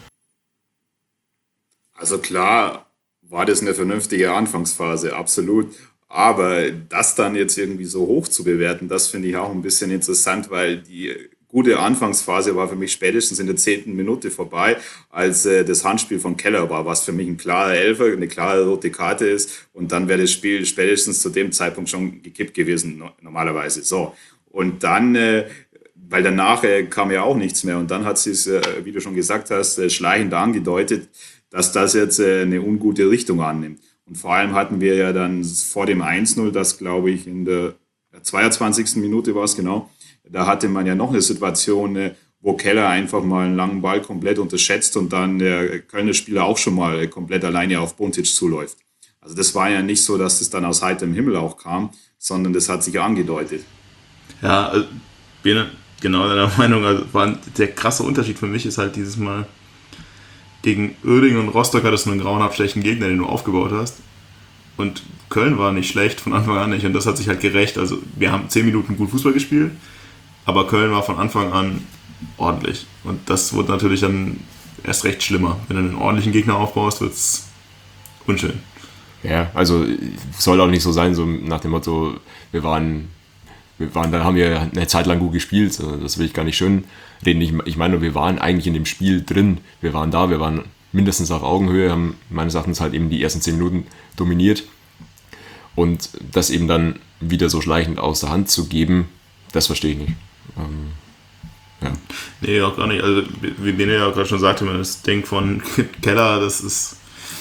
Also klar war das eine vernünftige Anfangsphase, absolut. Aber das dann jetzt irgendwie so hoch zu bewerten, das finde ich auch ein bisschen interessant, weil die gute Anfangsphase war für mich spätestens in der zehnten Minute vorbei, als äh, das Handspiel von Keller war, was für mich ein klarer Elfer, eine klare rote Karte ist. Und dann wäre das Spiel spätestens zu dem Zeitpunkt schon gekippt gewesen, no- normalerweise. So. Und dann, äh, weil danach äh, kam ja auch nichts mehr. Und dann hat sie es, äh, wie du schon gesagt hast, äh, schleichend angedeutet, dass das jetzt äh, eine ungute Richtung annimmt. Und vor allem hatten wir ja dann vor dem eins null, das glaube ich in der zweiundzwanzigsten Minute war es genau, da hatte man ja noch eine Situation, wo Keller einfach mal einen langen Ball komplett unterschätzt und dann der Kölner Spieler auch schon mal komplett alleine auf Buntic zuläuft. Also das war ja nicht so, dass es dann aus heiterem Himmel auch kam, sondern das hat sich angedeutet. Ja, also, bin genau deiner Meinung. Also, war der krasse Unterschied für mich ist halt dieses Mal, gegen Uerdingen und Rostock hattest du einen grauenhaft schlechten Gegner, den du aufgebaut hast. Und Köln war nicht schlecht, von Anfang an nicht. Und das hat sich halt gerecht. Also wir haben zehn Minuten gut Fußball gespielt, aber Köln war von Anfang an ordentlich. Und das wurde natürlich dann erst recht schlimmer. Wenn du einen ordentlichen Gegner aufbaust, wird es unschön. Ja, also soll auch nicht so sein, so nach dem Motto, wir waren, wir waren, da haben wir eine Zeit lang gut gespielt, das will ich gar nicht schön reden. Ich meine, wir waren eigentlich in dem Spiel drin, wir waren da, wir waren mindestens auf Augenhöhe, haben meines Erachtens halt eben die ersten zehn Minuten dominiert. Und das eben dann wieder so schleichend aus der Hand zu geben, das verstehe ich nicht. Ähm, ja. Nee, auch gar nicht. Also, wie Bene ja gerade schon sagte, das Ding von Keller, das ist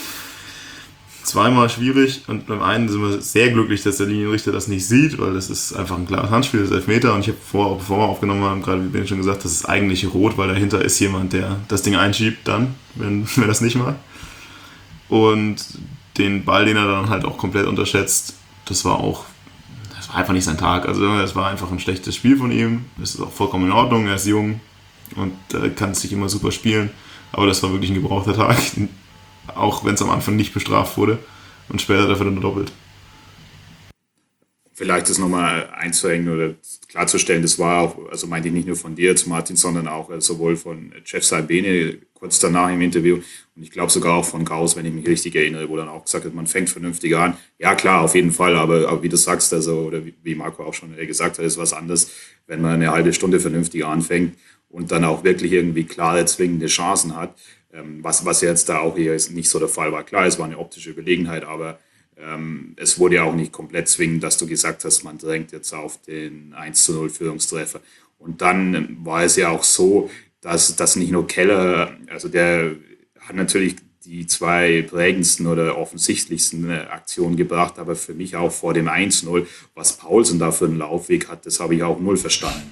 zweimal schwierig. Und beim einen sind wir sehr glücklich, dass der Linienrichter das nicht sieht, weil das ist einfach ein klares Handspiel, das ist Elfmeter. Und ich habe vor, bevor wir aufgenommen haben, gerade wie Bene schon gesagt, das ist eigentlich rot, weil dahinter ist jemand, der das Ding einschiebt dann, wenn, wenn er das nicht macht. Und den Ball, den er dann halt auch komplett unterschätzt, das war auch, das war einfach nicht sein Tag. Also das war einfach ein schlechtes Spiel von ihm. Das ist auch vollkommen in Ordnung, er ist jung und äh, kann sich immer super spielen. Aber das war wirklich ein gebrauchter Tag, auch wenn es am Anfang nicht bestraft wurde und später dafür dann doppelt. Vielleicht das nochmal einzuhängen oder klarzustellen, das war auch, also meinte ich nicht nur von dir zu Martin, sondern auch äh, sowohl von Jeff Salbene kurz danach im Interview und ich glaube sogar auch von Gauss, wenn ich mich richtig erinnere, wo dann auch gesagt hat, man fängt vernünftig an. Ja klar, auf jeden Fall, aber, aber wie du sagst, also, oder wie, wie Marco auch schon gesagt hat, ist was anderes, wenn man eine halbe Stunde vernünftig anfängt und dann auch wirklich irgendwie klare, zwingende Chancen hat, ähm, was, was jetzt da auch hier nicht so der Fall war. Klar, es war eine optische Überlegenheit, aber Ähm, es wurde ja auch nicht komplett zwingend, dass du gesagt hast, man drängt jetzt auf den eins zu null Führungstreffer. Und dann war es ja auch so, dass, dass nicht nur Keller, also der hat natürlich die zwei prägendsten oder offensichtlichsten Aktionen gebracht, aber für mich auch vor dem eins null, was Paulsen da für einen Laufweg hat, das habe ich auch null verstanden.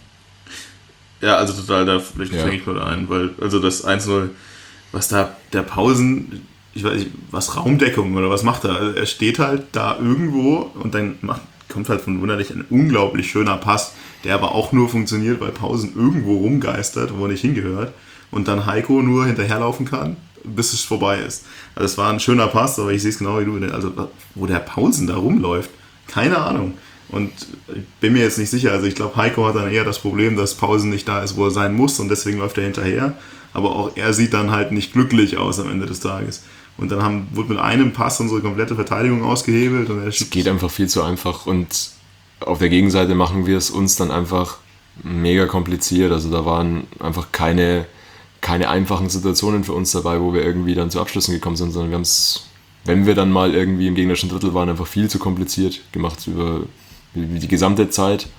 Ja, also total, da vielleicht Ja. fange ich mal ein, weil also das eins null, was da der Pausen, ich weiß nicht, was Raumdeckung oder was macht er? Also er steht halt da irgendwo und dann macht, kommt halt von wunderlich ein unglaublich schöner Pass, der aber auch nur funktioniert, weil Pausen irgendwo rumgeistert, wo er nicht hingehört und dann Heiko nur hinterherlaufen kann, bis es vorbei ist. Also es war ein schöner Pass, aber ich sehe es genau wie du, also wo der Pausen da rumläuft, keine Ahnung. Und ich bin mir jetzt nicht sicher, also ich glaube, Heiko hat dann eher das Problem, dass Pausen nicht da ist, wo er sein muss und deswegen läuft er hinterher, aber auch er sieht dann halt nicht glücklich aus am Ende des Tages. Und dann haben, wurde mit einem Pass unsere komplette Verteidigung ausgehebelt. Und er Es geht einfach viel zu einfach und auf der Gegenseite machen wir es uns dann einfach mega kompliziert. Also da waren einfach keine, keine einfachen Situationen für uns dabei, wo wir irgendwie dann zu Abschlüssen gekommen sind, sondern wir haben es, wenn wir dann mal irgendwie im gegnerischen Drittel waren, einfach viel zu kompliziert gemacht über die gesamte Zeit.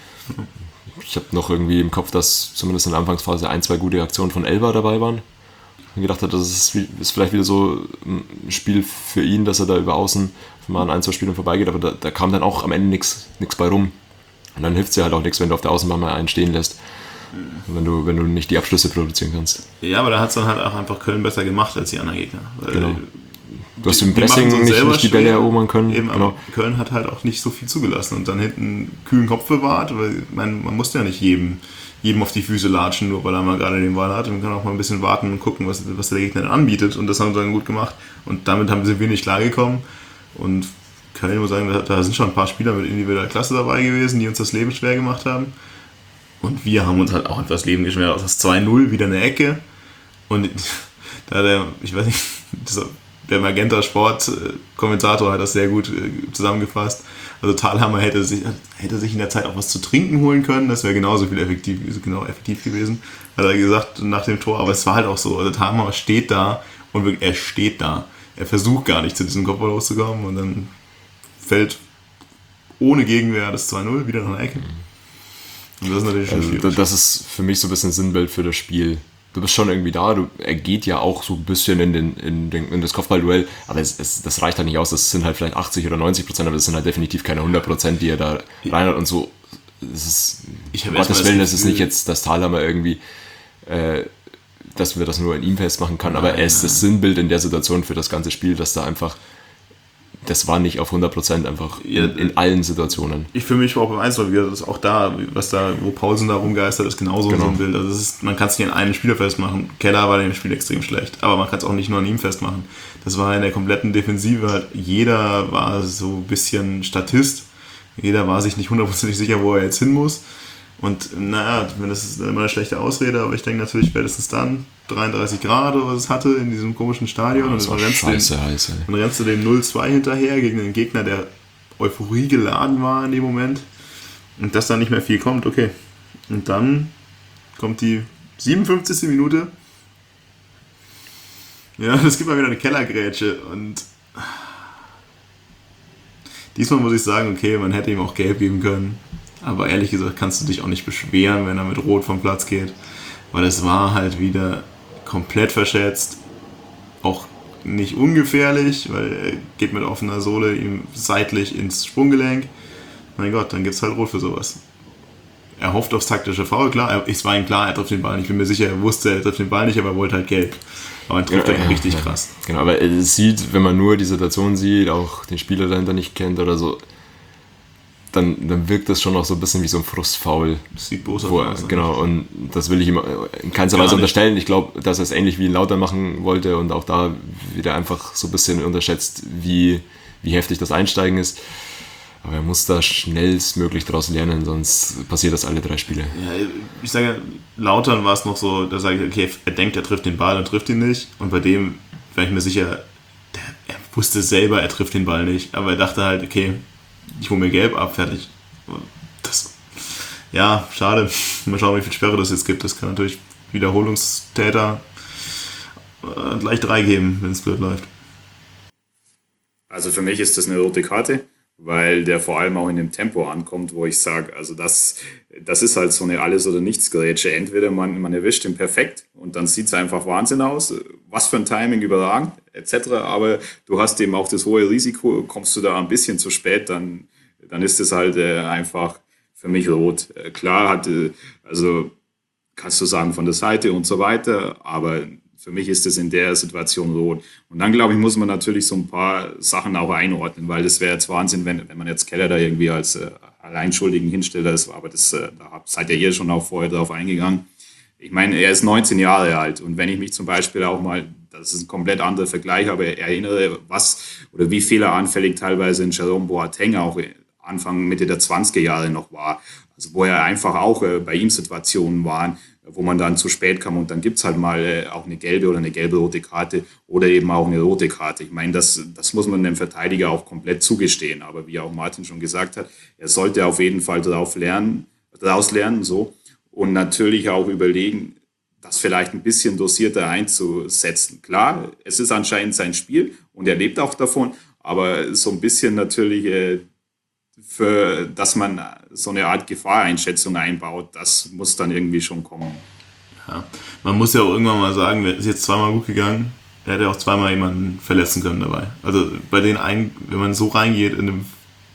Ich habe noch irgendwie im Kopf, dass zumindest in der Anfangsphase ein, zwei gute Aktionen von Elba dabei waren. Ich gedacht habe, das ist, ist vielleicht wieder so ein Spiel für ihn, dass er da über außen mal an ein, zwei Spielen vorbeigeht, aber da, da kam dann auch am Ende nichts bei rum. Und dann hilft es dir halt auch nichts, wenn du auf der Außenbahn mal einen stehen lässt, wenn du, wenn du nicht die Abschlüsse produzieren kannst. Ja, aber da hat es dann halt auch einfach Köln besser gemacht als die anderen Gegner. Weil Genau. Du hast im die Pressing machen es uns nicht, selber nicht die Bälle schwer. erobern können. Eben, Genau. aber Köln hat halt auch nicht so viel zugelassen und dann hinten kühlen Kopf bewahrt, weil man, man musste ja nicht jedem, jedem auf die Füße latschen, nur weil er mal gerade den Ball hat. Man kann auch mal ein bisschen warten und gucken, was, was der Gegner dann anbietet und das haben sie dann gut gemacht und damit haben sind wir nicht klargekommen und Köln, muss sagen, da, da sind schon ein paar Spieler mit individueller Klasse dabei gewesen, die uns das Leben schwer gemacht haben und wir haben uns halt auch das Leben geschwert aus das zwei null, wieder eine Ecke und da der, ich weiß nicht, das, der Magenta Sport Kommentator hat das sehr gut zusammengefasst. Also Thalhammer hätte sich, hätte sich in der Zeit auch was zu trinken holen können, das wäre genauso viel effektiv, genau effektiv gewesen, hat er gesagt nach dem Tor, aber es war halt auch so, also Thalhammer steht da und wirklich, er steht da, er versucht gar nicht zu diesem Kopfball loszukommen und dann fällt ohne Gegenwehr das zwei null wieder nach der Ecke. Und das ist natürlich schon Also, schwierig. das ist für mich so ein bisschen Sinnbild für das Spiel. Du bist schon irgendwie da, du, er geht ja auch so ein bisschen in, den, in, den, in das Kopfballduell, aber es, es, das reicht halt nicht aus, das sind halt vielleicht achtzig oder neunzig Prozent, aber das sind halt definitiv keine hundert Prozent, die er da rein hat und so. Es ist, Ich um hab erst Gottes mal Willen, das das ist Gefühl- nicht jetzt das Thalhammer irgendwie, äh, dass wir das nur in ihm festmachen können, aber Nein, er ist das Sinnbild in der Situation für das ganze Spiel, dass da einfach, das war nicht auf hundert Prozent einfach Ja, in, in allen Situationen. Ich für mich war auch beim eins null wieder, das ist auch da, was da, wo Pausen da rumgeistert ist, genauso Genau. so ein Bild. Also es ist, man kann es nicht an einem Spieler festmachen. Keller war in dem Spiel extrem schlecht, aber man kann es auch nicht nur an ihm festmachen. Das war in der kompletten Defensive, halt, jeder war so ein bisschen Statist, jeder war sich nicht hundertprozentig sicher, wo er jetzt hin muss. Und naja, das ist immer eine schlechte Ausrede, aber ich denke natürlich spätestens dann, dreiunddreißig Grad oder was es hatte in diesem komischen Stadion. Das und war dann rennst du den- scheiße heiß, ey. dann rennst du dem null zwei hinterher gegen einen Gegner, der Euphorie geladen war in dem Moment. Und dass da nicht mehr viel kommt, okay. Und dann kommt die siebenundfünfzigste Minute. Ja, es gibt mal wieder eine Kellergrätsche und diesmal muss ich sagen, okay, man hätte ihm auch gelb geben können. Aber ehrlich gesagt kannst du dich auch nicht beschweren, wenn er mit Rot vom Platz geht. Weil es war halt wieder komplett verschätzt. Auch nicht ungefährlich, weil er geht mit offener Sohle ihm seitlich ins Sprunggelenk. Mein Gott, dann gibt es halt Rot für sowas. Er hofft aufs taktische Foul, klar, es war ihm klar, er trifft den Ball nicht. Ich bin mir sicher, er wusste, er trifft den Ball nicht, aber er wollte halt gelb. aber man trifft Ja, halt ja, richtig ja. krass. Genau, aber es sieht, wenn man nur die Situation sieht, auch den Spieler dahinter nicht kennt oder so, dann, dann wirkt das schon auch so ein bisschen wie so ein Frustfaul. Das sieht boshaft Wo, aus. genau, und das will ich ihm in keinster Gar Weise nicht. unterstellen. Ich glaube, dass er es ähnlich wie Lauter machen wollte und auch da wieder einfach so ein bisschen unterschätzt, wie, wie heftig das Einsteigen ist. Aber er muss da schnellstmöglich daraus lernen, sonst passiert das alle drei Spiele. Ja, ich sage, Lautern war es noch so, da sage ich, okay, er denkt, er trifft den Ball und trifft ihn nicht. Und bei dem war ich mir sicher, der, er wusste selber, er trifft den Ball nicht. Aber er dachte halt, okay, ich hole mir gelb ab, fertig. Das, ja, schade. Mal schauen, wie viel Sperre das jetzt gibt. Das kann natürlich Wiederholungstäter äh, gleich drei geben, wenn es blöd läuft. Also für mich ist das eine rote Karte, weil der vor allem auch in dem Tempo ankommt, wo ich sage, also das, das ist halt so eine Alles- oder Nichts-Grätsche. Entweder man, man erwischt ihn perfekt und dann sieht es einfach Wahnsinn aus, was für ein Timing überragend, et cetera. Aber du hast eben auch das hohe Risiko, kommst du da ein bisschen zu spät, dann, dann ist es halt äh, einfach für mich rot. Äh, klar hat, äh, also kannst du sagen von der Seite und so weiter, aber für mich ist es in der Situation rot. Und dann, glaube ich, muss man natürlich so ein paar Sachen auch einordnen, weil das wäre jetzt Wahnsinn, wenn, wenn man jetzt Keller da irgendwie als äh, Alleinschuldigen hinstellt. Das, aber das, äh, da seid ihr hier schon auch vorher drauf eingegangen. Ich meine, er ist neunzehn Jahre alt und wenn ich mich zum Beispiel auch mal, das ist ein komplett anderer Vergleich, aber erinnere, was oder wie fehleranfällig teilweise in Jerome Boateng auch Anfang, Mitte der zwanziger Jahre noch war. Also wo er einfach auch äh, bei ihm Situationen waren, wo man dann zu spät kam und dann gibt es halt mal äh, auch eine gelbe oder eine gelbe-rote Karte oder eben auch eine rote Karte. Ich meine, das, das muss man dem Verteidiger auch komplett zugestehen. Aber wie auch Martin schon gesagt hat, er sollte auf jeden Fall darauf lernen, daraus lernen so und natürlich auch überlegen, das vielleicht ein bisschen dosierter einzusetzen. Klar, es ist anscheinend sein Spiel und er lebt auch davon, aber so ein bisschen natürlich äh, für, dass man so eine Art Gefahreinschätzung einbaut, das muss dann irgendwie schon kommen. Ja. Man muss ja auch irgendwann mal sagen, es ist jetzt zweimal gut gegangen, er hätte auch zweimal jemanden verletzen können dabei. Also bei den einen, wenn man so reingeht in einem,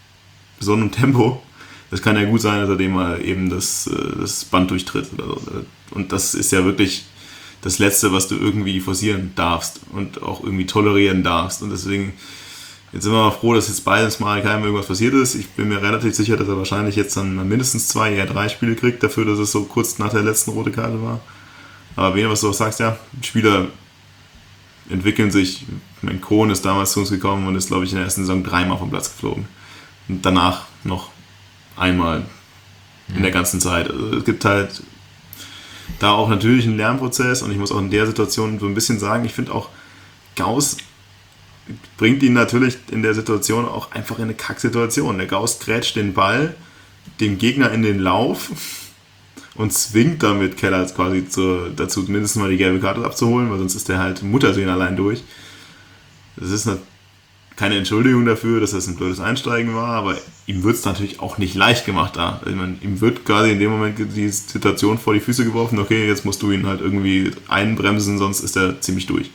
so einem Tempo, das kann ja gut sein, dass er dem mal eben das, das Band durchtritt oder so. Und das ist ja wirklich das Letzte, was du irgendwie forcieren darfst und auch irgendwie tolerieren darfst. Und deswegen, jetzt sind wir mal froh, dass jetzt beides Mal keinem irgendwas passiert ist. Ich bin mir relativ sicher, dass er wahrscheinlich jetzt dann mindestens zwei, eher drei Spiele kriegt, dafür, dass es so kurz nach der letzten rote Karte war. Aber wenn du was du auch sagst, ja, Spieler entwickeln sich. Mein Kohn ist damals zu uns gekommen und ist, glaube ich, in der ersten Saison dreimal vom Platz geflogen. Und danach noch einmal in der ganzen Zeit. Also es gibt halt da auch natürlich einen Lernprozess und ich muss auch in der Situation so ein bisschen sagen, ich finde auch Gauss bringt ihn natürlich in der Situation auch einfach in eine Kacksituation. Der Gauss grätscht den Ball dem Gegner in den Lauf und zwingt damit Keller quasi zu, dazu, mindestens mal die gelbe Karte abzuholen, weil sonst ist der halt Muttersehen allein durch. Das ist eine, keine Entschuldigung dafür, dass das ein blödes Einsteigen war, aber ihm wird es natürlich auch nicht leicht gemacht da. Ich meine, ihm wird quasi in dem Moment die Situation vor die Füße geworfen, okay, jetzt musst du ihn halt irgendwie einbremsen, sonst ist er ziemlich durch.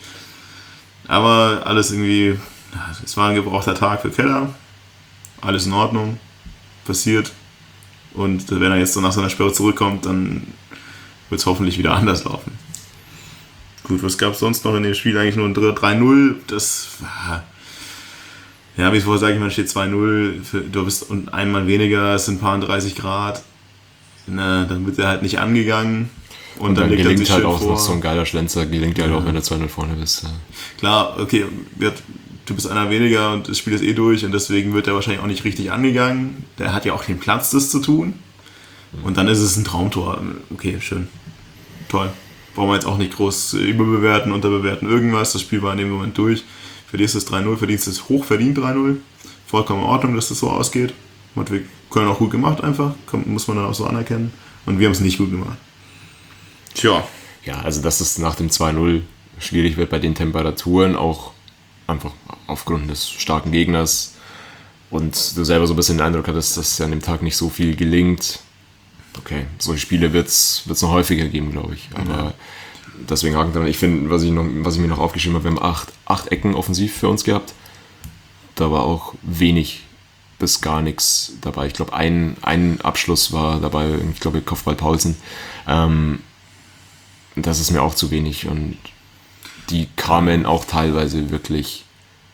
Aber alles irgendwie, es war ein gebrauchter Tag für Keller, alles in Ordnung, passiert. Und wenn er jetzt so nach seiner Sperre zurückkommt, dann wird es hoffentlich wieder anders laufen. Gut, was gab es sonst noch in dem Spiel? Eigentlich nur ein drei null. Das war, ja, wie ich vorher sage, man steht zwei null, du bist einmal weniger, es sind ein paar dreißig Grad. Na, dann wird er halt nicht angegangen. Und, Und dann, dann legt er gelingt sich halt schön auch vor. noch so ein geiler Schlenzer, gelingt ja halt auch, wenn du zwei null vorne bist. Ja. Klar, okay, du bist einer weniger und das Spiel ist eh durch und deswegen wird er wahrscheinlich auch nicht richtig angegangen. Der hat ja auch den Platz, das zu tun. Und dann ist es ein Traumtor. Okay, schön. Toll. Brauchen wir jetzt auch nicht groß überbewerten, unterbewerten, irgendwas. Das Spiel war in dem Moment durch. Verlierst es drei null, verdienst es hochverdient drei null. Vollkommen in Ordnung, dass das so ausgeht. Hat wir Köln auch gut gemacht einfach. Muss man dann auch so anerkennen. Und wir haben es nicht gut gemacht. Tja. Ja, also dass es nach dem zwei null schwierig wird bei den Temperaturen, auch einfach aufgrund des starken Gegners und du selber so ein bisschen den Eindruck hattest, dass an dem Tag nicht so viel gelingt. Okay, solche Spiele wird es noch häufiger geben, glaube ich. Aber ja. Deswegen haken dran. Ich finde, was ich, noch, was ich mir noch aufgeschrieben habe, wir haben acht, acht Ecken offensiv für uns gehabt. Da war auch wenig bis gar nichts dabei. Ich glaube, ein, ein Abschluss war dabei, ich glaube, Kopfball Paulsen. Ähm, Das ist mir auch zu wenig und die kamen auch teilweise wirklich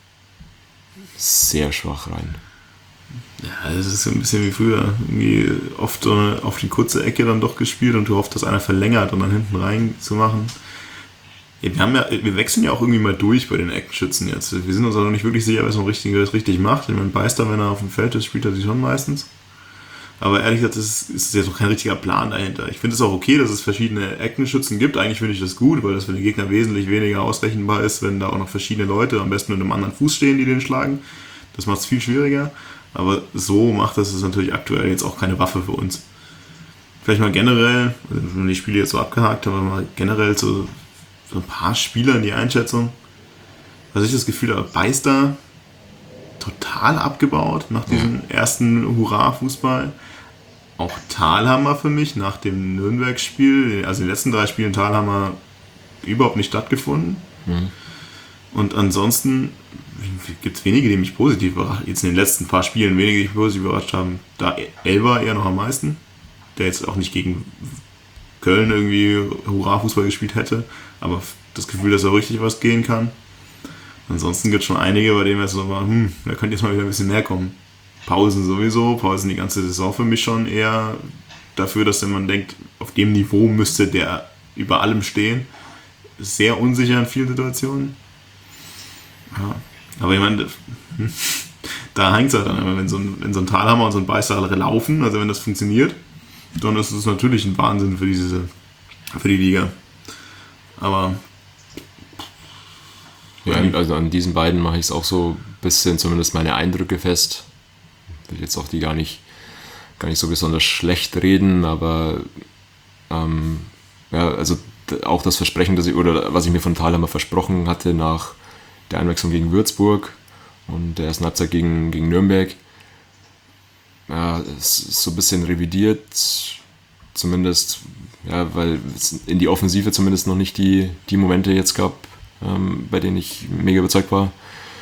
sehr schwach rein. Ja, das ist so ein bisschen wie früher. Irgendwie oft so eine, auf die kurze Ecke dann doch gespielt und du hoffst, dass einer verlängert und dann hinten rein zu machen. Ja, wir, haben ja, wir wechseln ja auch irgendwie mal durch bei den Eckenschützen jetzt. Wir sind uns auch noch nicht wirklich sicher, wer so ein richtiges richtig macht. Ich meine, Beister, wenn er auf dem Feld ist, spielt er sich schon meistens. Aber ehrlich gesagt, das ist, ist jetzt noch kein richtiger Plan dahinter. Ich finde es auch okay, dass es verschiedene Eckenschützen gibt. Eigentlich finde ich das gut, weil das für den Gegner wesentlich weniger ausrechenbar ist, wenn da auch noch verschiedene Leute am besten mit einem anderen Fuß stehen, die den schlagen. Das macht es viel schwieriger. Aber so macht das es natürlich aktuell jetzt auch keine Waffe für uns. Vielleicht mal generell, also wenn die Spiele jetzt so abgehakt haben, mal generell so, so ein paar Spieler in die Einschätzung. Was ich das Gefühl habe, Beister total abgebaut nach diesem ja. ersten Hurra-Fußball. Auch Thalhammer für mich nach dem Nürnberg-Spiel, also die letzten drei Spiele in Thalhammer überhaupt nicht stattgefunden. Mhm. Und ansonsten gibt es wenige, die mich positiv überrascht, jetzt in den letzten paar Spielen wenige, die mich positiv überrascht haben. Da Elber eher noch am meisten, der jetzt auch nicht gegen Köln irgendwie Hurra-Fußball gespielt hätte, aber das Gefühl, dass er richtig was gehen kann. Ansonsten gibt es schon einige, bei denen wir so mal, hm, da könnte jetzt mal wieder ein bisschen näher kommen. Pausen sowieso, Pausen die ganze Saison für mich schon eher dafür, dass man denkt, auf dem Niveau müsste der über allem stehen. Sehr unsicher in vielen Situationen. Ja, aber ich meine, da hängt es halt dann, wenn so ein, wenn so ein Thalhammer und so ein Beister laufen, also wenn das funktioniert, dann ist es natürlich ein Wahnsinn für diese, für die Liga. Aber ja, also an diesen beiden mache ich es auch so ein bisschen zumindest meine Eindrücke fest. Ich will jetzt auch die gar nicht, gar nicht so besonders schlecht reden, aber ähm, ja, also auch das Versprechen, das ich, oder was ich mir von Thalhammer versprochen hatte nach der Einwechslung gegen Würzburg und der ersten Halbzeit gegen, gegen Nürnberg, ja, es ist so ein bisschen revidiert, zumindest, ja, weil es in die Offensive zumindest noch nicht die, die Momente jetzt gab, ähm, bei denen ich mega überzeugt war.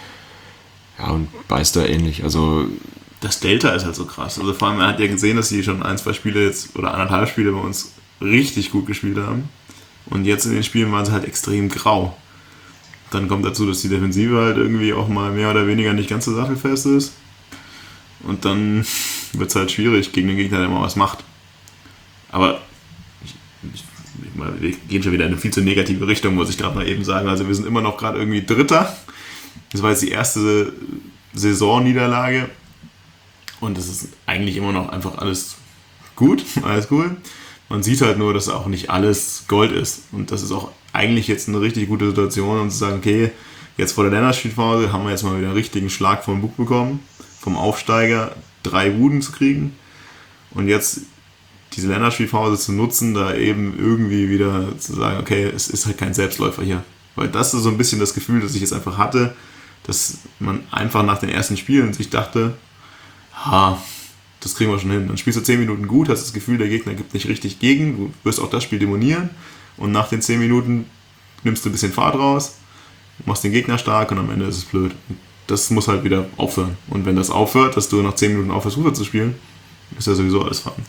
Ja, und Beister ähnlich, also das Delta ist halt so krass. Also vor allem, man hat ja gesehen, dass die schon ein, zwei Spiele jetzt oder anderthalb Spiele bei uns richtig gut gespielt haben. Und jetzt in den Spielen waren sie halt extrem grau. Dann kommt dazu, dass die Defensive halt irgendwie auch mal mehr oder weniger nicht ganz so sattelfest ist. Und dann wird es halt schwierig gegen den Gegner, der mal was macht. Aber ich, ich, wir gehen schon wieder in eine viel zu negative Richtung, muss ich gerade mal eben sagen. Also wir sind immer noch gerade irgendwie Dritter. Das war jetzt die erste Saisonniederlage. Und es ist eigentlich immer noch einfach alles gut, alles cool. Man sieht halt nur, dass auch nicht alles Gold ist. Und das ist auch eigentlich jetzt eine richtig gute Situation, um zu sagen, okay, jetzt vor der Länderspielpause haben wir jetzt mal wieder einen richtigen Schlag vom Bug bekommen, vom Aufsteiger drei Buden zu kriegen. Und jetzt diese Länderspielpause zu nutzen, da eben irgendwie wieder zu sagen, okay, es ist halt kein Selbstläufer hier. Weil das ist so ein bisschen das Gefühl, das ich jetzt einfach hatte, dass man einfach nach den ersten Spielen sich dachte, ha, das kriegen wir schon hin. Dann spielst du zehn Minuten gut, hast das Gefühl, der Gegner gibt nicht richtig gegen, du wirst auch das Spiel demonieren und nach den zehn Minuten nimmst du ein bisschen Fahrt raus, machst den Gegner stark und am Ende ist es blöd. Das muss halt wieder aufhören. Und wenn das aufhört, dass du nach zehn Minuten aufhörst, Fußball zu spielen, ist ja sowieso alles fahren.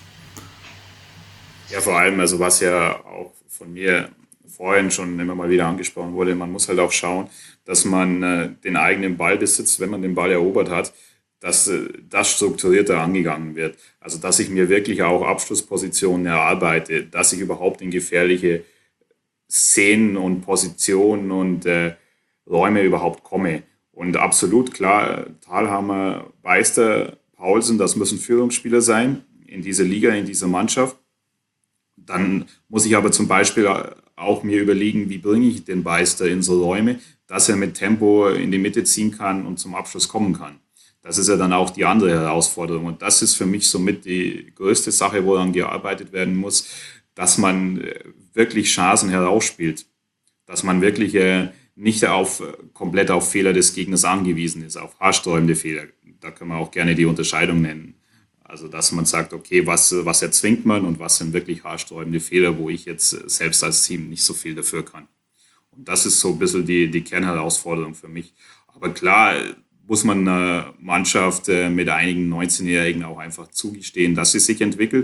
Ja, vor allem, also was ja auch von mir vorhin schon immer mal wieder angesprochen wurde, man muss halt auch schauen, dass man äh, den eigenen Ballbesitz, wenn man den Ball erobert hat, dass äh, das strukturierter angegangen wird. Also dass ich mir wirklich auch Abschlusspositionen erarbeite, dass ich überhaupt in gefährliche Szenen und Positionen und äh, Räume überhaupt komme. Und absolut klar, Thalhammer, Beister, Paulsen, das müssen Führungsspieler sein in dieser Liga, in dieser Mannschaft. Dann muss ich aber zum Beispiel auch mir überlegen, wie bringe ich den Beister in so Räume, dass er mit Tempo in die Mitte ziehen kann und zum Abschluss kommen kann. Das ist ja dann auch die andere Herausforderung. Und das ist für mich somit die größte Sache, woran gearbeitet werden muss, dass man wirklich Chancen herausspielt. Dass man wirklich nicht auf, komplett auf Fehler des Gegners angewiesen ist, auf haarsträubende Fehler. Da können wir auch gerne die Unterscheidung nennen. Also dass man sagt, okay, was, was erzwingt man und was sind wirklich haarsträubende Fehler, wo ich jetzt selbst als Team nicht so viel dafür kann. Und das ist so ein bisschen die, die Kernherausforderung für mich. Aber klar muss man einer Mannschaft mit einigen neunzehnjährigen auch einfach zugestehen, dass sie sich entwickelt.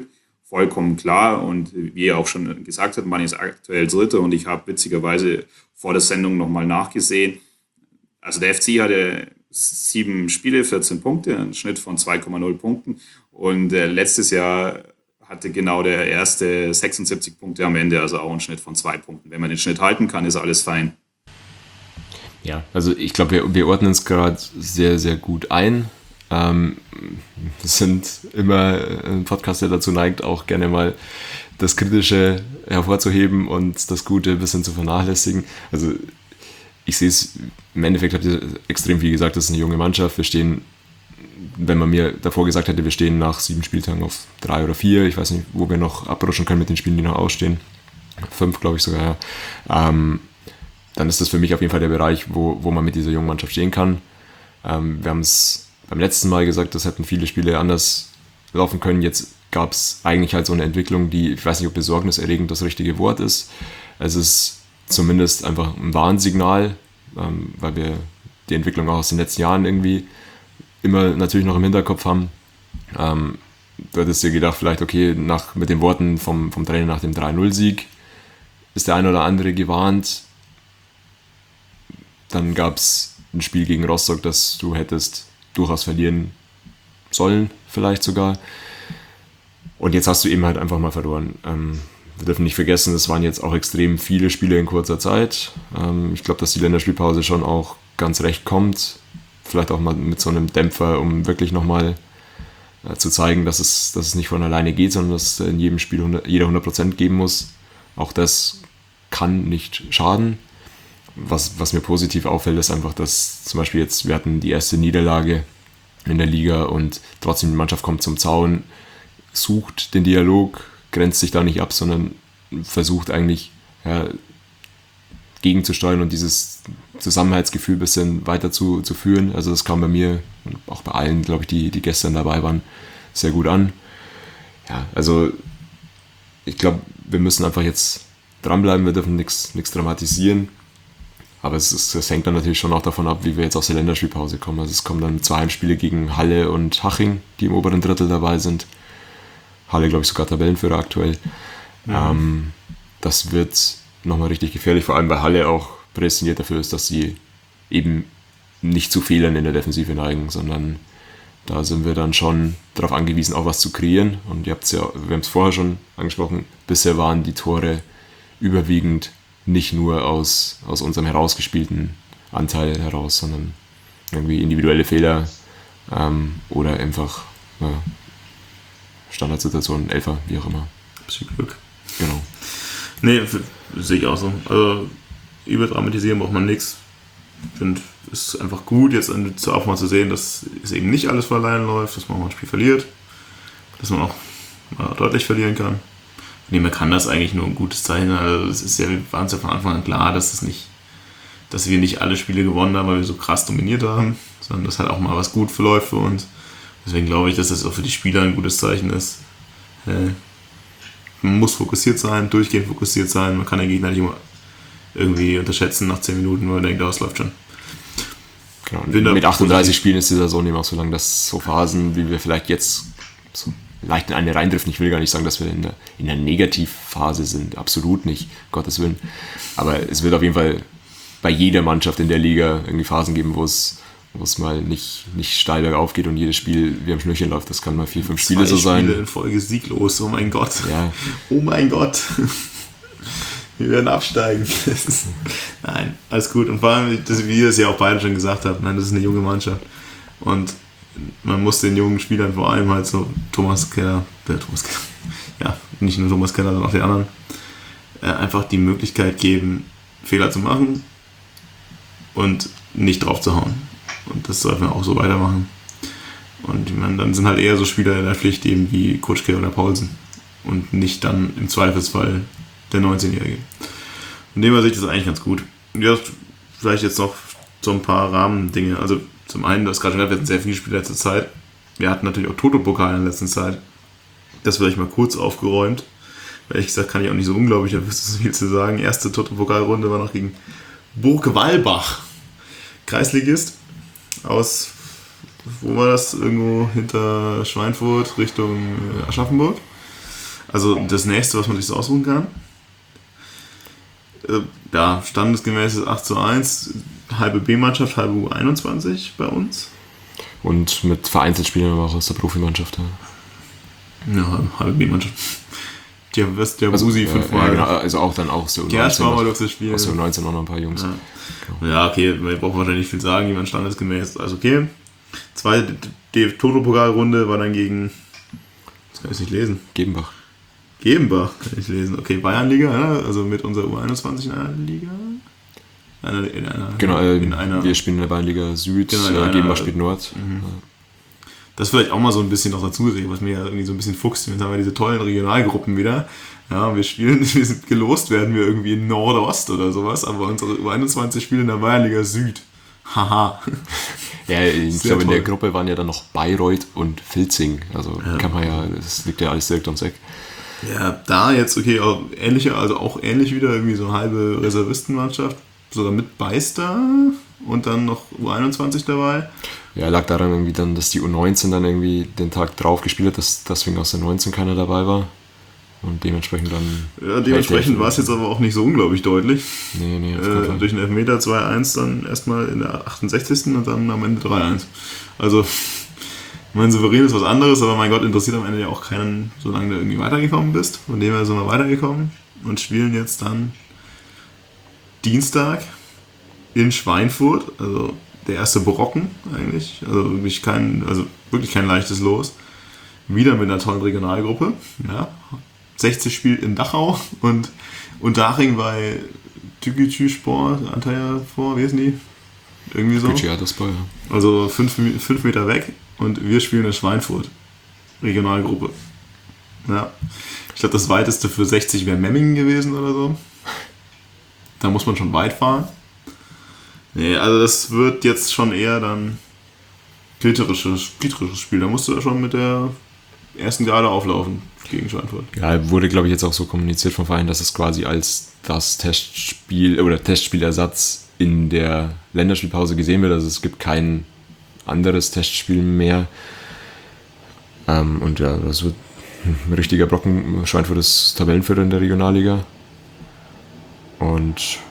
vollkommen klar. Und wie ihr auch schon gesagt habt, man ist aktuell Dritter und ich habe witzigerweise vor der Sendung nochmal nachgesehen. Also der F C hatte sieben Spiele, vierzehn Punkte, einen Schnitt von zwei Komma null Punkten. Und äh, letztes Jahr hatte genau der erste sechsundsiebzig Punkte am Ende, also auch einen Schnitt von zwei Punkten. Wenn man den Schnitt halten kann, ist alles fein. Ja, also ich glaube, wir, wir ordnen es gerade sehr, sehr gut ein. Ähm, wir sind immer ein Podcast, der dazu neigt, auch gerne mal das Kritische hervorzuheben und das Gute ein bisschen zu vernachlässigen. Also ich sehe es, im Endeffekt habt ihr extrem viel gesagt, das ist eine junge Mannschaft. Wir stehen, wenn man mir davor gesagt hätte, wir stehen nach sieben Spieltagen auf drei oder vier, ich weiß nicht, wo wir noch abrutschen können mit den Spielen, die noch ausstehen. Fünf, glaube ich sogar, ja. Ähm, dann ist das für mich auf jeden Fall der Bereich, wo, wo man mit dieser jungen Mannschaft stehen kann. Ähm, wir haben es beim letzten Mal gesagt, das hätten viele Spiele anders laufen können. Jetzt gab es eigentlich halt so eine Entwicklung, die, ich weiß nicht, ob besorgniserregend das richtige Wort ist. Es ist zumindest einfach ein Warnsignal, ähm, weil wir die Entwicklung auch aus den letzten Jahren irgendwie immer natürlich noch im Hinterkopf haben. Ähm, du hättest dir gedacht, vielleicht, okay, nach, mit den Worten vom, vom Trainer nach dem drei null Sieg ist der ein oder andere gewarnt. Dann gab es ein Spiel gegen Rostock, das du hättest durchaus verlieren sollen, vielleicht sogar. Und jetzt hast du eben halt einfach mal verloren. Ähm, wir dürfen nicht vergessen, es waren jetzt auch extrem viele Spiele in kurzer Zeit. Ähm, ich glaube, dass die Länderspielpause schon auch ganz recht kommt. Vielleicht auch mal mit so einem Dämpfer, um wirklich nochmal äh, zu zeigen, dass es, dass es nicht von alleine geht, sondern dass es in jedem Spiel hundert, jeder hundert Prozent geben muss. Auch das kann nicht schaden. Was, was mir positiv auffällt, ist einfach, dass zum Beispiel jetzt, wir hatten die erste Niederlage in der Liga und trotzdem die Mannschaft kommt zum Zaun, sucht den Dialog, grenzt sich da nicht ab, sondern versucht eigentlich ja, gegenzusteuern und dieses Zusammenhaltsgefühl ein bisschen weiter zu, zu führen. Also das kam bei mir und auch bei allen, glaube ich, die, die gestern dabei waren, sehr gut an. Ja, also ich glaube, wir müssen einfach jetzt dranbleiben, wir dürfen nichts dramatisieren. Aber es, ist, es hängt dann natürlich schon auch davon ab, wie wir jetzt aus der Länderspielpause kommen. Also es kommen dann zwei Heimspiele gegen Halle und Haching, die im oberen Drittel dabei sind. Halle, glaube ich, sogar Tabellenführer aktuell. Ja. Ähm, das wird nochmal richtig gefährlich, vor allem weil Halle auch prädestiniert dafür ist, dass sie eben nicht zu Fehlern in der Defensive neigen, sondern da sind wir dann schon darauf angewiesen, auch was zu kreieren. Und ihr habt's ja, wir haben es vorher schon angesprochen, bisher waren die Tore überwiegend nicht nur aus, aus unserem herausgespielten Anteil heraus, sondern irgendwie individuelle Fehler ähm, oder einfach ja, Standardsituationen, Elfer, wie auch immer. Bisschen Glück. Genau. Nee, sehe ich auch so. Also überdramatisieren braucht man nichts. Ich finde, es ist einfach gut, jetzt auch mal zu sehen, dass es eben nicht alles vor allein läuft, dass man auch ein Spiel verliert, dass man auch mal deutlich verlieren kann. Nee, man kann das eigentlich nur ein gutes Zeichen. Also es ist ja, wir waren uns ja von Anfang an klar, dass es nicht, dass wir nicht alle Spiele gewonnen haben, weil wir so krass dominiert haben, sondern dass halt auch mal was gut verläuft für uns. Deswegen glaube ich, dass das auch für die Spieler ein gutes Zeichen ist. Äh, man muss fokussiert sein, durchgehend fokussiert sein. Man kann den Gegner nicht immer irgendwie unterschätzen nach zehn Minuten, weil man denkt, oh, es läuft schon. Genau. Mit achtunddreißig Spielen ist die Saison eben auch so lang, dass so Phasen, wie wir vielleicht jetzt so leicht in eine reindriften. Ich will gar nicht sagen, dass wir in der, in der Negativphase sind. Absolut nicht, Gottes Willen. Aber es wird auf jeden Fall bei jeder Mannschaft in der Liga irgendwie Phasen geben, wo es, wo es mal nicht, nicht steil bergauf geht und jedes Spiel wie am Schnürchen läuft. Das kann mal vier, fünf Spiele so sein. Spiele in Folge sieglos, oh mein Gott. Ja. Oh mein Gott. Wir werden absteigen. Nein, alles gut. Und vor allem, wie ihr es ja auch beide schon gesagt habt, nein, das ist eine junge Mannschaft. Und man muss den jungen Spielern, vor allem halt so Thomas Keller, der Thomas Keller, ja, nicht nur Thomas Keller, sondern auch den anderen, äh, einfach die Möglichkeit geben, Fehler zu machen und nicht drauf zu hauen. Und das sollten wir auch so weitermachen. Und ich meine, dann sind halt eher so Spieler in der Pflicht eben wie Kutschke oder Paulsen und nicht dann im Zweifelsfall der neunzehnjährige. Von dem her sehe ich das eigentlich ganz gut. Ja, vielleicht jetzt noch so ein paar Rahmendinge. Also zum einen, du hast gerade schon gesagt, wir hatten sehr viele Spiele in letzter Zeit. Wir hatten natürlich auch Toto-Pokal in der letzten Zeit. Das vielleicht mal kurz aufgeräumt. Ehrlich gesagt kann ich auch nicht so unglaublich, da wüsste so viel zu sagen. Erste Toto-Pokalrunde war noch gegen Burg Walbach. Kreisligist aus, wo war das? Irgendwo hinter Schweinfurt Richtung Aschaffenburg. also das nächste, was man sich so aussuchen kann. Äh, ja, standesgemäß ist acht zu eins, halbe B-Mannschaft, halbe U einundzwanzig bei uns. Und mit vereinzelt Spielern aber auch aus der Profimannschaft. Ja, Ja, halbe B-Mannschaft. Der West, der also, Busi, äh, fünf ja, genau, also auch dann auch aus der U neunzehn. Gerst war mal durch das Spiel. Aus der U neunzehn auch noch ein paar Jungs. Ja. Ja, okay, man braucht wahrscheinlich nicht viel sagen, jemand standesgemäß. Also okay. Zweite Toto-Pokalrunde war dann gegen, das kann ich nicht lesen, Gebenbach. Gebenbach, kann ich lesen. Okay, Bayernliga, ja, also mit unserer U einundzwanzig in einer Liga. Einer, in einer, Genau, äh, in einer, wir spielen in der Bayernliga Süd, Genau, in äh, einer- Gebenbach spielt Nord. Mhm. Das vielleicht auch mal so ein bisschen noch dazu sehen, was mir ja irgendwie so ein bisschen fuchst. Jetzt haben wir diese tollen Regionalgruppen wieder. Ja, und wir spielen, wir sind gelost werden wir irgendwie in Nordost oder sowas, aber unsere U einundzwanzig spielen in der Bayernliga Süd. Haha. Ja, ich Sehr glaube, in der toll. Gruppe waren ja dann noch Bayreuth und Filzing. Also Ja. kann man ja, das liegt ja alles direkt ums Eck. Ja, da jetzt, okay, auch ähnliche, also auch ähnlich wieder, irgendwie so eine halbe Reservistenmannschaft, sogar mit Beister und dann noch U einundzwanzig dabei. Ja, lag daran irgendwie dann, dass die U neunzehn dann irgendwie den Tag drauf gespielt hat, dass deswegen aus der neunzehn keiner dabei war. Und dementsprechend dann... Ja, dementsprechend war es jetzt aber auch nicht so unglaublich deutlich. Nee, nee, auf keinen Äh, Fall. durch einen Elfmeter zwei eins dann erstmal in der achtundsechzigsten und dann am Ende drei eins. Also, mein Souverän ist was anderes, aber mein Gott, interessiert am Ende ja auch keinen, solange du irgendwie weitergekommen bist. Von dem her sind wir weitergekommen und spielen jetzt dann Dienstag in Schweinfurt, also der erste Brocken eigentlich, also wirklich kein, also wirklich kein leichtes Los. Wieder mit einer tollen Regionalgruppe, ja. sechzig spielt in Dachau und Unterhaching bei Tükücü Sport, Antalya vor, wie heißen die? Irgendwie so. Budget das Ball, ja. Also fünf, fünf Meter weg und wir spielen in Schweinfurt. Regionalgruppe. Ja. Ich glaube, das weiteste für sechzig wäre Memmingen gewesen oder so. Da muss man schon weit fahren. Nee, also das wird jetzt schon eher dann kriegerisches, kriegerisches Spiel. Da musst du ja schon mit der ersten Garde auflaufen gegen Schweinfurt. Ja, wurde, glaube ich, jetzt auch so kommuniziert vom Verein, dass es quasi als das Testspiel oder Testspielersatz in der Länderspielpause gesehen wird. Also es gibt kein anderes Testspiel mehr. Ähm, und ja, das wird ein richtiger Brocken. Schweinfurt ist Tabellenführer in der Regionalliga. Und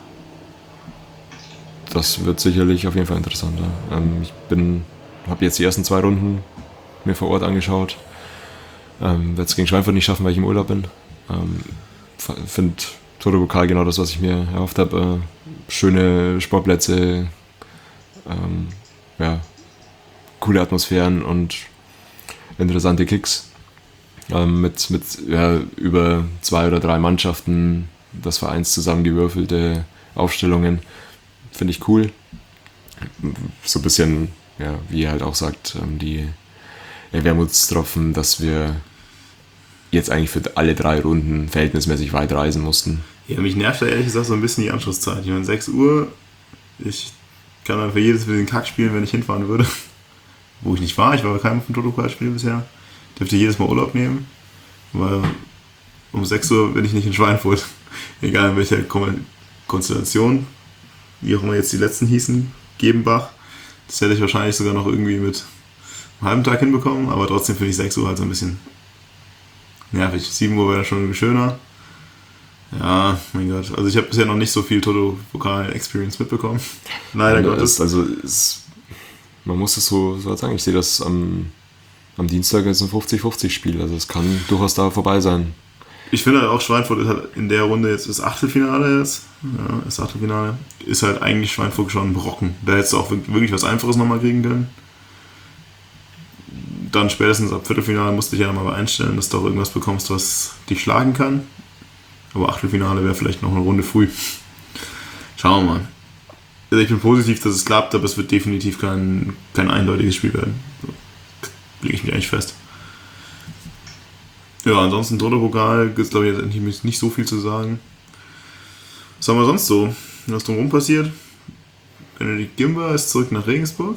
das wird sicherlich auf jeden Fall interessant. Ja. Ähm, ich bin, habe jetzt die ersten zwei Runden mir vor Ort angeschaut. Ähm, werde es gegen Schweinfurt nicht schaffen, weil ich im Urlaub bin. Ähm, Finde Toto-Pokal genau das, was ich mir erhofft habe. Äh, schöne Sportplätze, ähm, ja, coole Atmosphären und interessante Kicks. Ähm, mit mit ja, über zwei oder drei Mannschaften, das Vereins zusammengewürfelte Aufstellungen. Finde ich cool. So ein bisschen, ja, wie ihr halt auch sagt, ähm, die Wermutstropfen, dass wir jetzt eigentlich für alle drei Runden verhältnismäßig weit reisen mussten. Ja, mich nervt da ehrlich gesagt so ein bisschen die Anschlusszeit. Ich meine, sechs Uhr, ich kann dann für jedes bisschen Kack spielen, wenn ich hinfahren würde. Wo ich nicht war, ich war bei keinem von Toto-Pokal-Spiel bisher. Dürfte jedes Mal Urlaub nehmen, weil um sechs Uhr bin ich nicht in Schweinfurt. Egal in welcher Konstellation, wie auch immer jetzt die letzten hießen, Gebenbach. Das hätte ich wahrscheinlich sogar noch irgendwie mit einem halben Tag hinbekommen, aber trotzdem finde ich sechs Uhr halt so ein bisschen nervig. sieben Uhr wäre dann schon irgendwie schöner. Ja, mein Gott. Also ich habe bisher noch nicht so viel Toto-Pokal-Experience mitbekommen. Leider Und Gottes. es, also es, man muss es so, so sagen, ich sehe das am, am Dienstag als ein fünfzig fünfzig Spiel. Also es kann durchaus da vorbei sein. Ich finde halt auch, Schweinfurt ist halt in der Runde jetzt das Achtelfinale jetzt. Ja, das Achtelfinale. Ist halt eigentlich Schweinfurt schon ein Brocken. Da hättest du auch wirklich was Einfaches nochmal kriegen können. Dann spätestens ab Viertelfinale musst du dich ja nochmal einstellen, dass du auch irgendwas bekommst, was dich schlagen kann. Aber Achtelfinale wäre vielleicht noch eine Runde früh. Schauen wir mal. Also ich bin positiv, dass es klappt, aber es wird definitiv kein, kein eindeutiges Spiel werden. So, lege ich mich eigentlich fest. Ja, ansonsten Toto-Pokal gibt es, glaube ich, jetzt nicht so viel zu sagen. Was haben wir sonst so? Was drumherum passiert? Benedikt Gimba ist zurück nach Regensburg.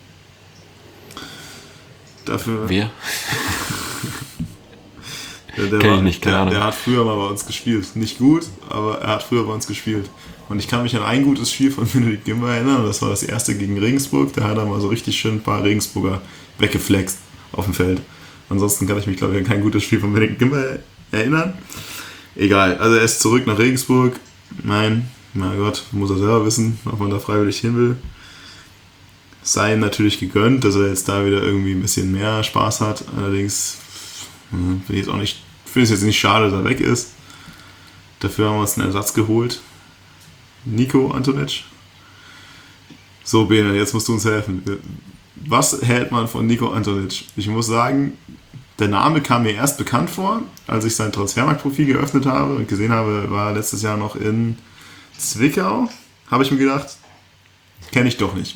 Dafür, Wer? der, der, Kenn ich war, nicht, keine der, Ahnung. der hat früher mal bei uns gespielt. Nicht gut, aber er hat früher bei uns gespielt. Und ich kann mich an ein gutes Spiel von Benedikt Gimba erinnern. Das war das erste gegen Regensburg. Da hat er mal so richtig schön ein paar Regensburger weggeflext auf dem Feld. Ansonsten kann ich mich, glaube ich, an kein gutes Spiel von Benedikt Gimba erinnern. Egal, also er ist zurück nach Regensburg. Nein, mein Gott, muss er selber wissen, ob man da freiwillig hin will. Sei ihm natürlich gegönnt, dass er jetzt da wieder irgendwie ein bisschen mehr Spaß hat. Allerdings finde ich jetzt auch nicht, finde es jetzt nicht schade, dass er weg ist. Dafür haben wir uns einen Ersatz geholt. Nico Antonic. So, Bene, jetzt musst du uns helfen. Was hält man von Nico Antonic? Ich muss sagen, der Name kam mir erst bekannt vor, als ich sein Transfermarktprofil geöffnet habe und gesehen habe, er war letztes Jahr noch in Zwickau. Habe ich mir gedacht, kenne ich doch nicht.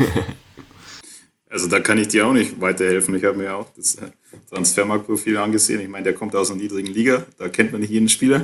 Also da kann ich dir auch nicht weiterhelfen. Ich habe mir auch das Transfermarktprofil angesehen. Ich meine, der kommt aus einer niedrigen Liga. Da kennt man nicht jeden Spieler.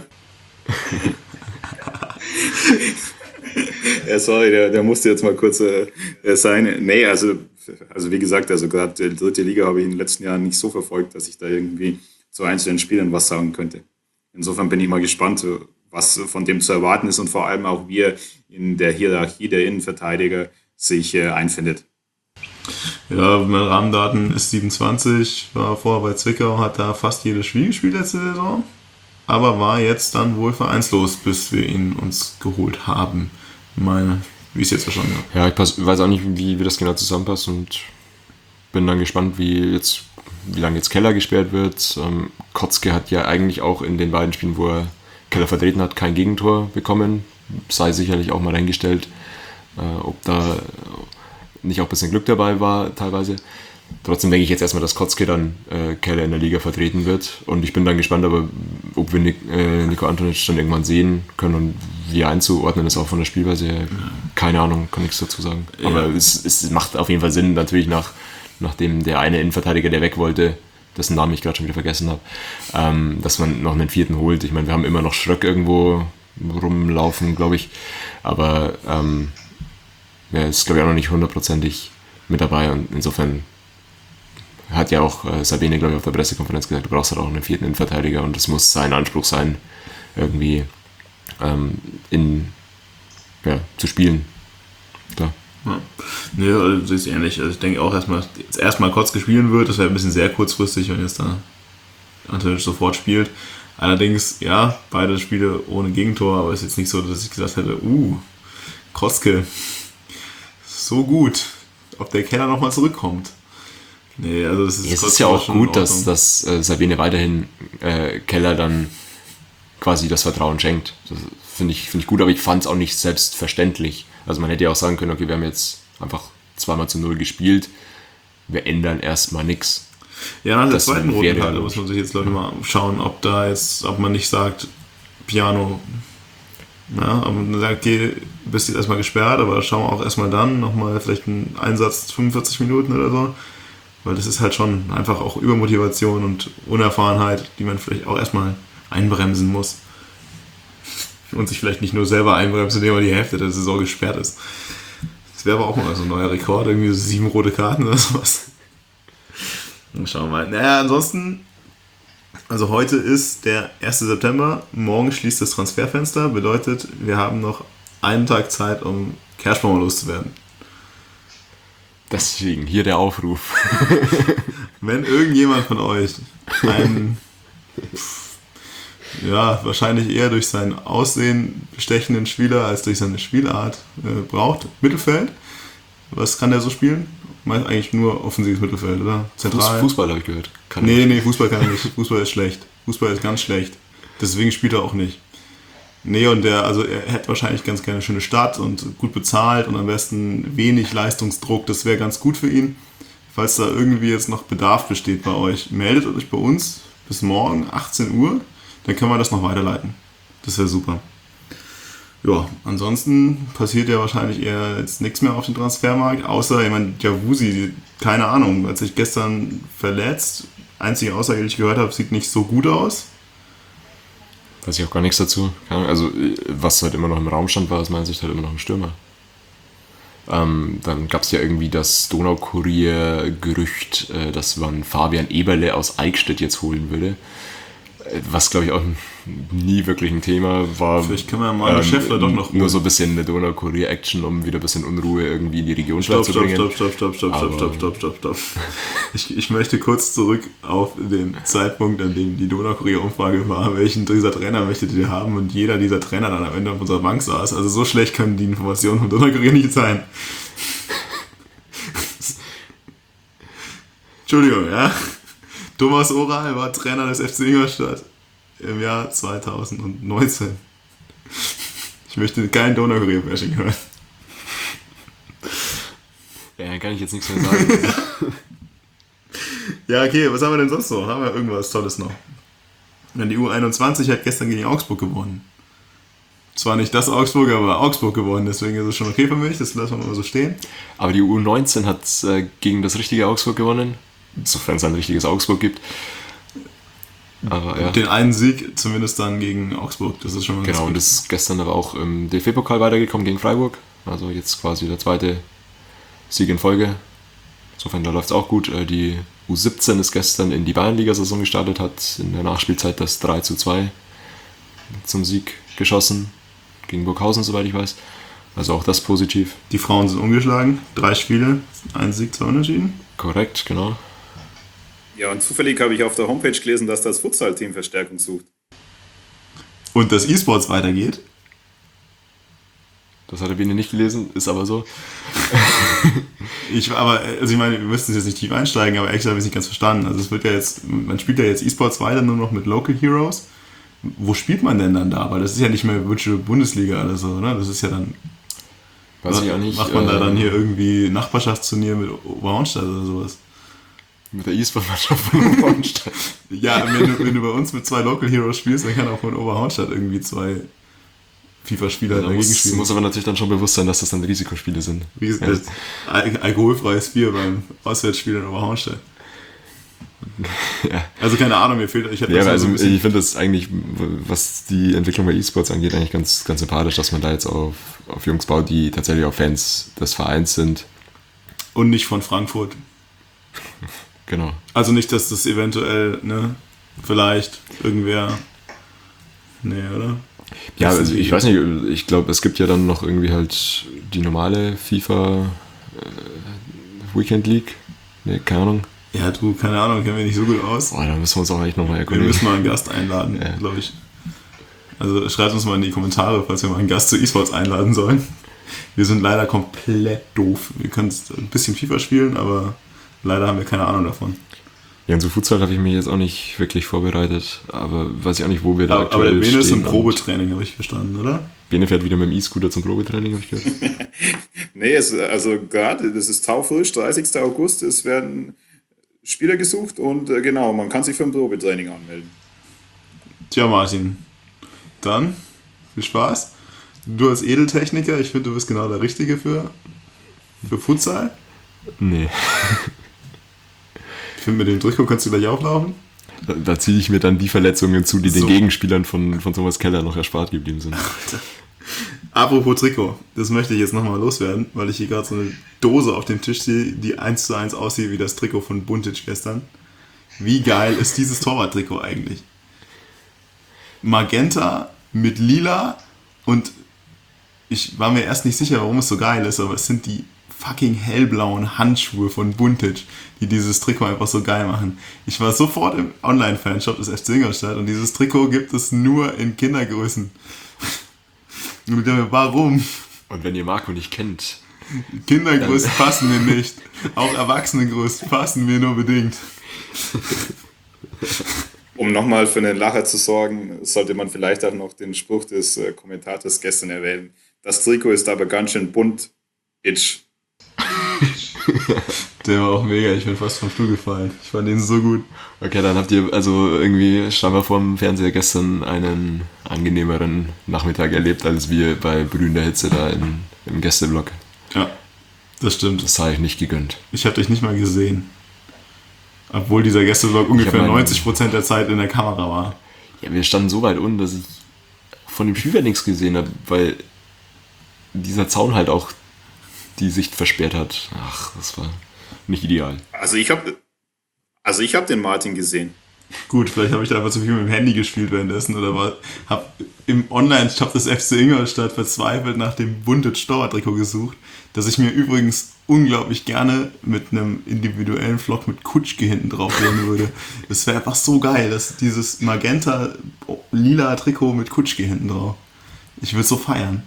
Ja, sorry, der, der musste jetzt mal kurz äh, sein. Nee, also, also wie gesagt, also gerade die dritte Liga habe ich in den letzten Jahren nicht so verfolgt, dass ich da irgendwie zu einzelnen Spielern was sagen könnte. Insofern bin ich mal gespannt, was von dem zu erwarten ist und vor allem auch, wie er in der Hierarchie der Innenverteidiger sich äh, einfindet. Ja, meine Rahmendaten ist siebenundzwanzig, war vorher bei Zwickau, hat da fast jedes Spiel gespielt letzte Saison, aber war jetzt dann wohl vereinslos, bis wir ihn uns geholt haben. Meine, wie ich es jetzt verstanden habe. Ja, ich pass, weiß auch nicht, wie, wie das genau zusammenpasst und bin dann gespannt, wie jetzt, wie lange jetzt Keller gesperrt wird. Ähm, Kotzke hat ja eigentlich auch in den beiden Spielen, wo er Keller vertreten hat, kein Gegentor bekommen. Sei sicherlich auch mal eingestellt, äh, ob da nicht auch ein bisschen Glück dabei war teilweise. Trotzdem denke ich jetzt erstmal, dass Kotzke dann äh, Keller in der Liga vertreten wird. Und ich bin dann gespannt, aber ob wir Nik- äh, Nico Antonic dann irgendwann sehen können und wie er einzuordnen ist, auch von der Spielweise her. Keine Ahnung, kann nichts dazu sagen. Ja. Aber es, es macht auf jeden Fall Sinn, natürlich nach, nachdem der eine Innenverteidiger, der weg wollte, dessen Namen ich gerade schon wieder vergessen habe, ähm, dass man noch einen vierten holt. Ich meine, wir haben immer noch Schröck irgendwo rumlaufen, glaube ich. Aber ähm, er ist, glaube ich, auch noch nicht hundertprozentig mit dabei und insofern hat ja auch äh, Sabine, glaube ich, auf der Pressekonferenz gesagt, du brauchst halt auch einen vierten Innenverteidiger und das muss sein Anspruch sein, irgendwie ähm, in, ja, zu spielen. Klar. Ja. Nee, also das ist ähnlich. Also ich denke auch erstmal, jetzt erstmal Kotzke spielen wird, das wäre ein bisschen sehr kurzfristig, wenn jetzt da Antonic sofort spielt. Allerdings, ja, beide Spiele ohne Gegentor, aber es ist jetzt nicht so, dass ich gesagt hätte, uh, Kotzke, so gut, ob der Keller nochmal zurückkommt. Nee, also das ist, es ist ja auch gut, dass, dass äh, Sabine weiterhin äh, Keller dann quasi das Vertrauen schenkt. Das finde ich, find ich gut, aber ich fand es auch nicht selbstverständlich. Also man hätte ja auch sagen können, okay, wir haben jetzt einfach zweimal zu null gespielt, wir ändern erstmal nichts. Ja, nach der zweiten roten Karte muss man sich jetzt, glaube ich, mal schauen, ob da jetzt, ob man nicht sagt, Piano, ja, ob man sagt, okay, bist jetzt erstmal gesperrt, aber schauen wir auch erstmal dann nochmal vielleicht einen Einsatz fünfundvierzig Minuten oder so. Weil das ist halt schon einfach auch Übermotivation und Unerfahrenheit, die man vielleicht auch erstmal einbremsen muss. Und sich vielleicht nicht nur selber einbremsen, indem man die Hälfte der Saison gesperrt ist. Das wäre aber auch mal so ein neuer Rekord, irgendwie so sieben rote Karten oder sowas. Dann schauen wir mal. Naja, ansonsten, also heute ist der erster September, morgen schließt das Transferfenster, bedeutet, wir haben noch einen Tag Zeit, um Kerschbaumer loszuwerden. Deswegen hier der Aufruf. Wenn irgendjemand von euch einen, ja, wahrscheinlich eher durch sein Aussehen bestechenden Spieler als durch seine Spielart äh, braucht, Mittelfeld, was kann der so spielen? Meist eigentlich nur offensives Mittelfeld, oder? Zentral. Fußball habe ich gehört. Kann nee, nee, Fußball kann er nicht. Fußball ist schlecht. Fußball ist ganz schlecht. Deswegen spielt er auch nicht. Nee, und der, also er hätte wahrscheinlich ganz gerne eine schöne Stadt und gut bezahlt und am besten wenig Leistungsdruck. Das wäre ganz gut für ihn. Falls da irgendwie jetzt noch Bedarf besteht bei euch, meldet euch bei uns bis morgen, achtzehn Uhr. Dann können wir das noch weiterleiten. Das wäre super. Ja, ansonsten passiert ja wahrscheinlich eher jetzt nichts mehr auf dem Transfermarkt, außer, ich meine, Javusi, keine Ahnung, hat sich gestern verletzt. Einzige Aussage, die ich gehört habe, sieht nicht so gut aus. Weiß ich auch gar nichts dazu. Also, was halt immer noch im Raum stand, war aus meiner Sicht halt immer noch ein Stürmer. Ähm, dann gab es ja irgendwie das Donaukurier-Gerücht, äh, dass man Fabian Eberle aus Eichstätt jetzt holen würde. Was, glaube ich, auch nie wirklich ein Thema war. Vielleicht können wir mal ähm, Schäffler doch noch holen. Nur so ein bisschen eine Donaukurier-Action, um wieder ein bisschen Unruhe irgendwie in die Region stopp, zu stopp, bringen. Stopp, stopp, stopp, stopp, stopp, stopp, stopp, stopp, stopp. Ich, ich möchte kurz zurück auf den Zeitpunkt, an dem die Donaukurier-Umfrage war, welchen dieser Trainer möchtet ihr haben, und jeder dieser Trainer dann am Ende auf unserer Bank saß. Also so schlecht können die Informationen vom Donaukurier nicht sein. Entschuldigung, ja. Thomas Oral war Trainer des F C Ingolstadt im Jahr zweitausendneunzehn. Ich möchte kein Donaukurier-Bashing hören. Ja, kann ich jetzt nichts mehr sagen. Ja, okay, was haben wir denn sonst noch? Haben wir irgendwas Tolles noch? Und die U einundzwanzig hat gestern gegen Augsburg gewonnen. Zwar nicht das Augsburg, aber Augsburg gewonnen, deswegen ist es schon okay für mich, das lassen wir mal so stehen. Aber die U neunzehn hat äh, gegen das richtige Augsburg gewonnen, sofern es ein richtiges Augsburg gibt. Aber, ja. Den einen Sieg zumindest dann gegen Augsburg, das ist schon mal ganz Genau, gut. und ist gestern aber auch im D F B-Pokal weitergekommen gegen Freiburg. Also jetzt quasi der zweite Sieg in Folge. Insofern, da läuft es auch gut. Die U siebzehn ist gestern in die Bayernliga-Saison gestartet, hat in der Nachspielzeit das drei zu zwei zum Sieg geschossen. Gegen Burghausen, soweit ich weiß. Also auch das positiv. Die Frauen sind ungeschlagen, drei Spiele, ein Sieg, zwei Unentschieden. Korrekt, genau. Ja, und zufällig habe ich auf der Homepage gelesen, dass das Futsal-Team Verstärkung sucht. Und dass E-Sports weitergeht. Das hat der Biene nicht gelesen, ist aber so. ich, aber, also ich meine, wir müssten jetzt nicht tief einsteigen, aber extra habe ich es nicht ganz verstanden. Also es wird ja jetzt, man spielt ja jetzt E-Sports weiter nur noch mit Local Heroes. Wo spielt man denn dann da? Weil das ist ja nicht mehr Virtual Bundesliga oder so, oder? Das ist ja dann... Weiß ich auch nicht. Macht man äh, da dann hier irgendwie Nachbarschaftsturnier mit Oberhornstadt oder sowas? Mit der E-Sport-Mannschaft von Oberhornstadt. Ja, wenn du, wenn du bei uns mit zwei Local Heroes spielst, dann kann auch von Oberhornstadt irgendwie zwei FIFA-Spieler Da dagegen muss, spielen. muss aber natürlich dann schon bewusst sein, dass das dann Risikospiele sind. Wie ist das? Al alkoholfreies Bier beim Auswärtsspiel in Oberhornstadt. Ja. Also keine Ahnung, mir fehlt... Ich ja, aber also ich finde das eigentlich, was die Entwicklung bei E-Sports angeht, eigentlich ganz, ganz sympathisch, dass man da jetzt auf, auf Jungs baut, die tatsächlich auch Fans des Vereins sind. Und nicht von Frankfurt. Genau. Also nicht, dass das eventuell, ne, vielleicht irgendwer... Nee, oder? Ja, also ich weiß nicht, ich glaube, es gibt ja dann noch irgendwie halt die normale FIFA äh, Weekend League. Ne, keine Ahnung. Ja, du, keine Ahnung, kennen wir nicht so gut aus. Boah, da müssen wir uns auch eigentlich nochmal Wir erkundigen. müssen mal einen Gast einladen, Ja. glaube ich. Also schreibt uns mal in die Kommentare, falls wir mal einen Gast zu E-Sports einladen sollen. Wir sind leider komplett doof. Wir können ein bisschen FIFA spielen, aber leider haben wir keine Ahnung davon. Ja, und zu Futsal habe ich mich jetzt auch nicht wirklich vorbereitet, aber weiß ich auch nicht, wo wir da Aber, aber aktuell der Bene ist stehen. im Probetraining, habe ich verstanden, oder? Bene fährt wieder mit dem E-Scooter zum Probetraining, habe ich gehört. Nee, es, also gerade, das ist taufrisch, dreißigster August, es werden Spieler gesucht und äh, genau, man kann sich für ein Probetraining anmelden. Tja, Martin, dann viel Spaß. Du als Edeltechniker, ich finde, du bist genau der Richtige für, für Futsal. Nee. Ich finde, mit dem Trikot kannst du gleich auflaufen. Da, da ziehe ich mir dann die Verletzungen zu, die So. den Gegenspielern von, von Thomas Keller noch erspart geblieben sind. Apropos Trikot, das möchte ich jetzt nochmal loswerden, weil ich hier gerade so eine Dose auf dem Tisch sehe, die eins zu eins aussieht wie das Trikot von Buntic gestern. Wie geil ist dieses Torwart-Trikot eigentlich? Magenta mit Lila und ich war mir erst nicht sicher, warum es so geil ist, aber es sind die fucking hellblauen Handschuhe von Buntic, die dieses Trikot einfach so geil machen. Ich war sofort im Online-Fanshop des F C Ingolstadt und dieses Trikot gibt es nur in Kindergrößen. Und ich dachte mir, warum? Und wenn ihr Marco nicht kennt, Kindergrößen passen mir nicht. Auch Erwachsenengrößen passen mir nur bedingt. Um nochmal für einen Lacher zu sorgen, sollte man vielleicht auch noch den Spruch des äh, Kommentators gestern erwähnen. Das Trikot ist aber ganz schön bunt, itch. Der war auch mega, ich bin fast vom Stuhl gefallen. Ich fand den so gut. okay, dann habt ihr also irgendwie scheinbar vorm Fernseher gestern einen angenehmeren Nachmittag erlebt, als wir bei brühender Hitze da im, im Gästeblock. Ja, das stimmt. Das habe ich nicht gegönnt. Ich habe dich nicht mal gesehen. Obwohl dieser Gästevlog ungefähr meinen- neunzig Prozent der Zeit in der Kamera war. Ja, wir standen so weit unten, dass ich von dem Spielfeld nichts gesehen habe, weil dieser Zaun halt auch die Sicht versperrt hat. Ach, das war nicht ideal. Also ich habe also ich hab den Martin gesehen. Gut, vielleicht habe ich da einfach zu viel mit dem Handy gespielt währenddessen oder war, habe im Online-Shop des F C Ingolstadt verzweifelt nach dem Bunted Storr-Trikot gesucht, das ich mir übrigens unglaublich gerne mit einem individuellen Vlog mit Kutschke hinten drauf sehen würde. Das wäre einfach so geil, dass dieses magenta-lila Trikot mit Kutschke hinten drauf. Ich würde so feiern.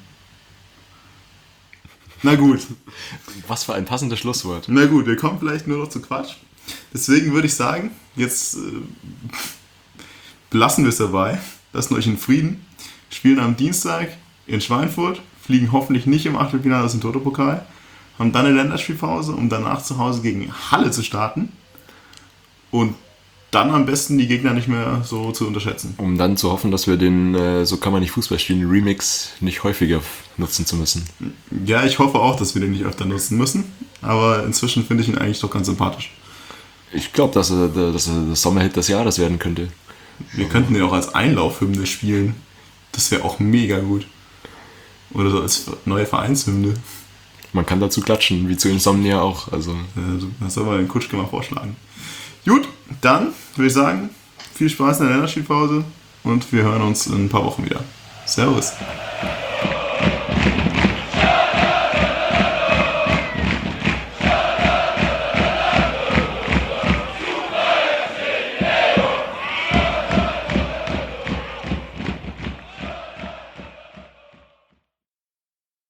Na gut. Was für ein passendes Schlusswort. Na gut, wir kommen vielleicht nur noch zu Quatsch. Deswegen würde ich sagen, jetzt äh, belassen wir es dabei, lassen euch in Frieden, spielen am Dienstag in Schweinfurt, fliegen hoffentlich nicht im Achtelfinale aus dem Toto-Pokal, haben dann eine Länderspielpause, um danach zu Hause gegen Halle zu starten und dann am besten die Gegner nicht mehr so zu unterschätzen. Um dann zu hoffen, dass wir den äh, So kann man nicht Fußball spielen Remix nicht häufiger nutzen zu müssen. Ja, ich hoffe auch, dass wir den nicht öfter nutzen müssen, aber inzwischen finde ich ihn eigentlich doch ganz sympathisch. Ich glaube, dass er, dass er das Sommerhit des Jahres werden könnte. Wir könnten den auch als Einlaufhymne spielen. Das wäre auch mega gut. Oder so als neue Vereinshymne. Man kann dazu klatschen, wie zu Insomnia auch. Also. Das soll man den Kutschke mal vorschlagen. Gut, dann würde ich sagen, viel Spaß in der Länderspielpause und wir hören uns in ein paar Wochen wieder. Servus.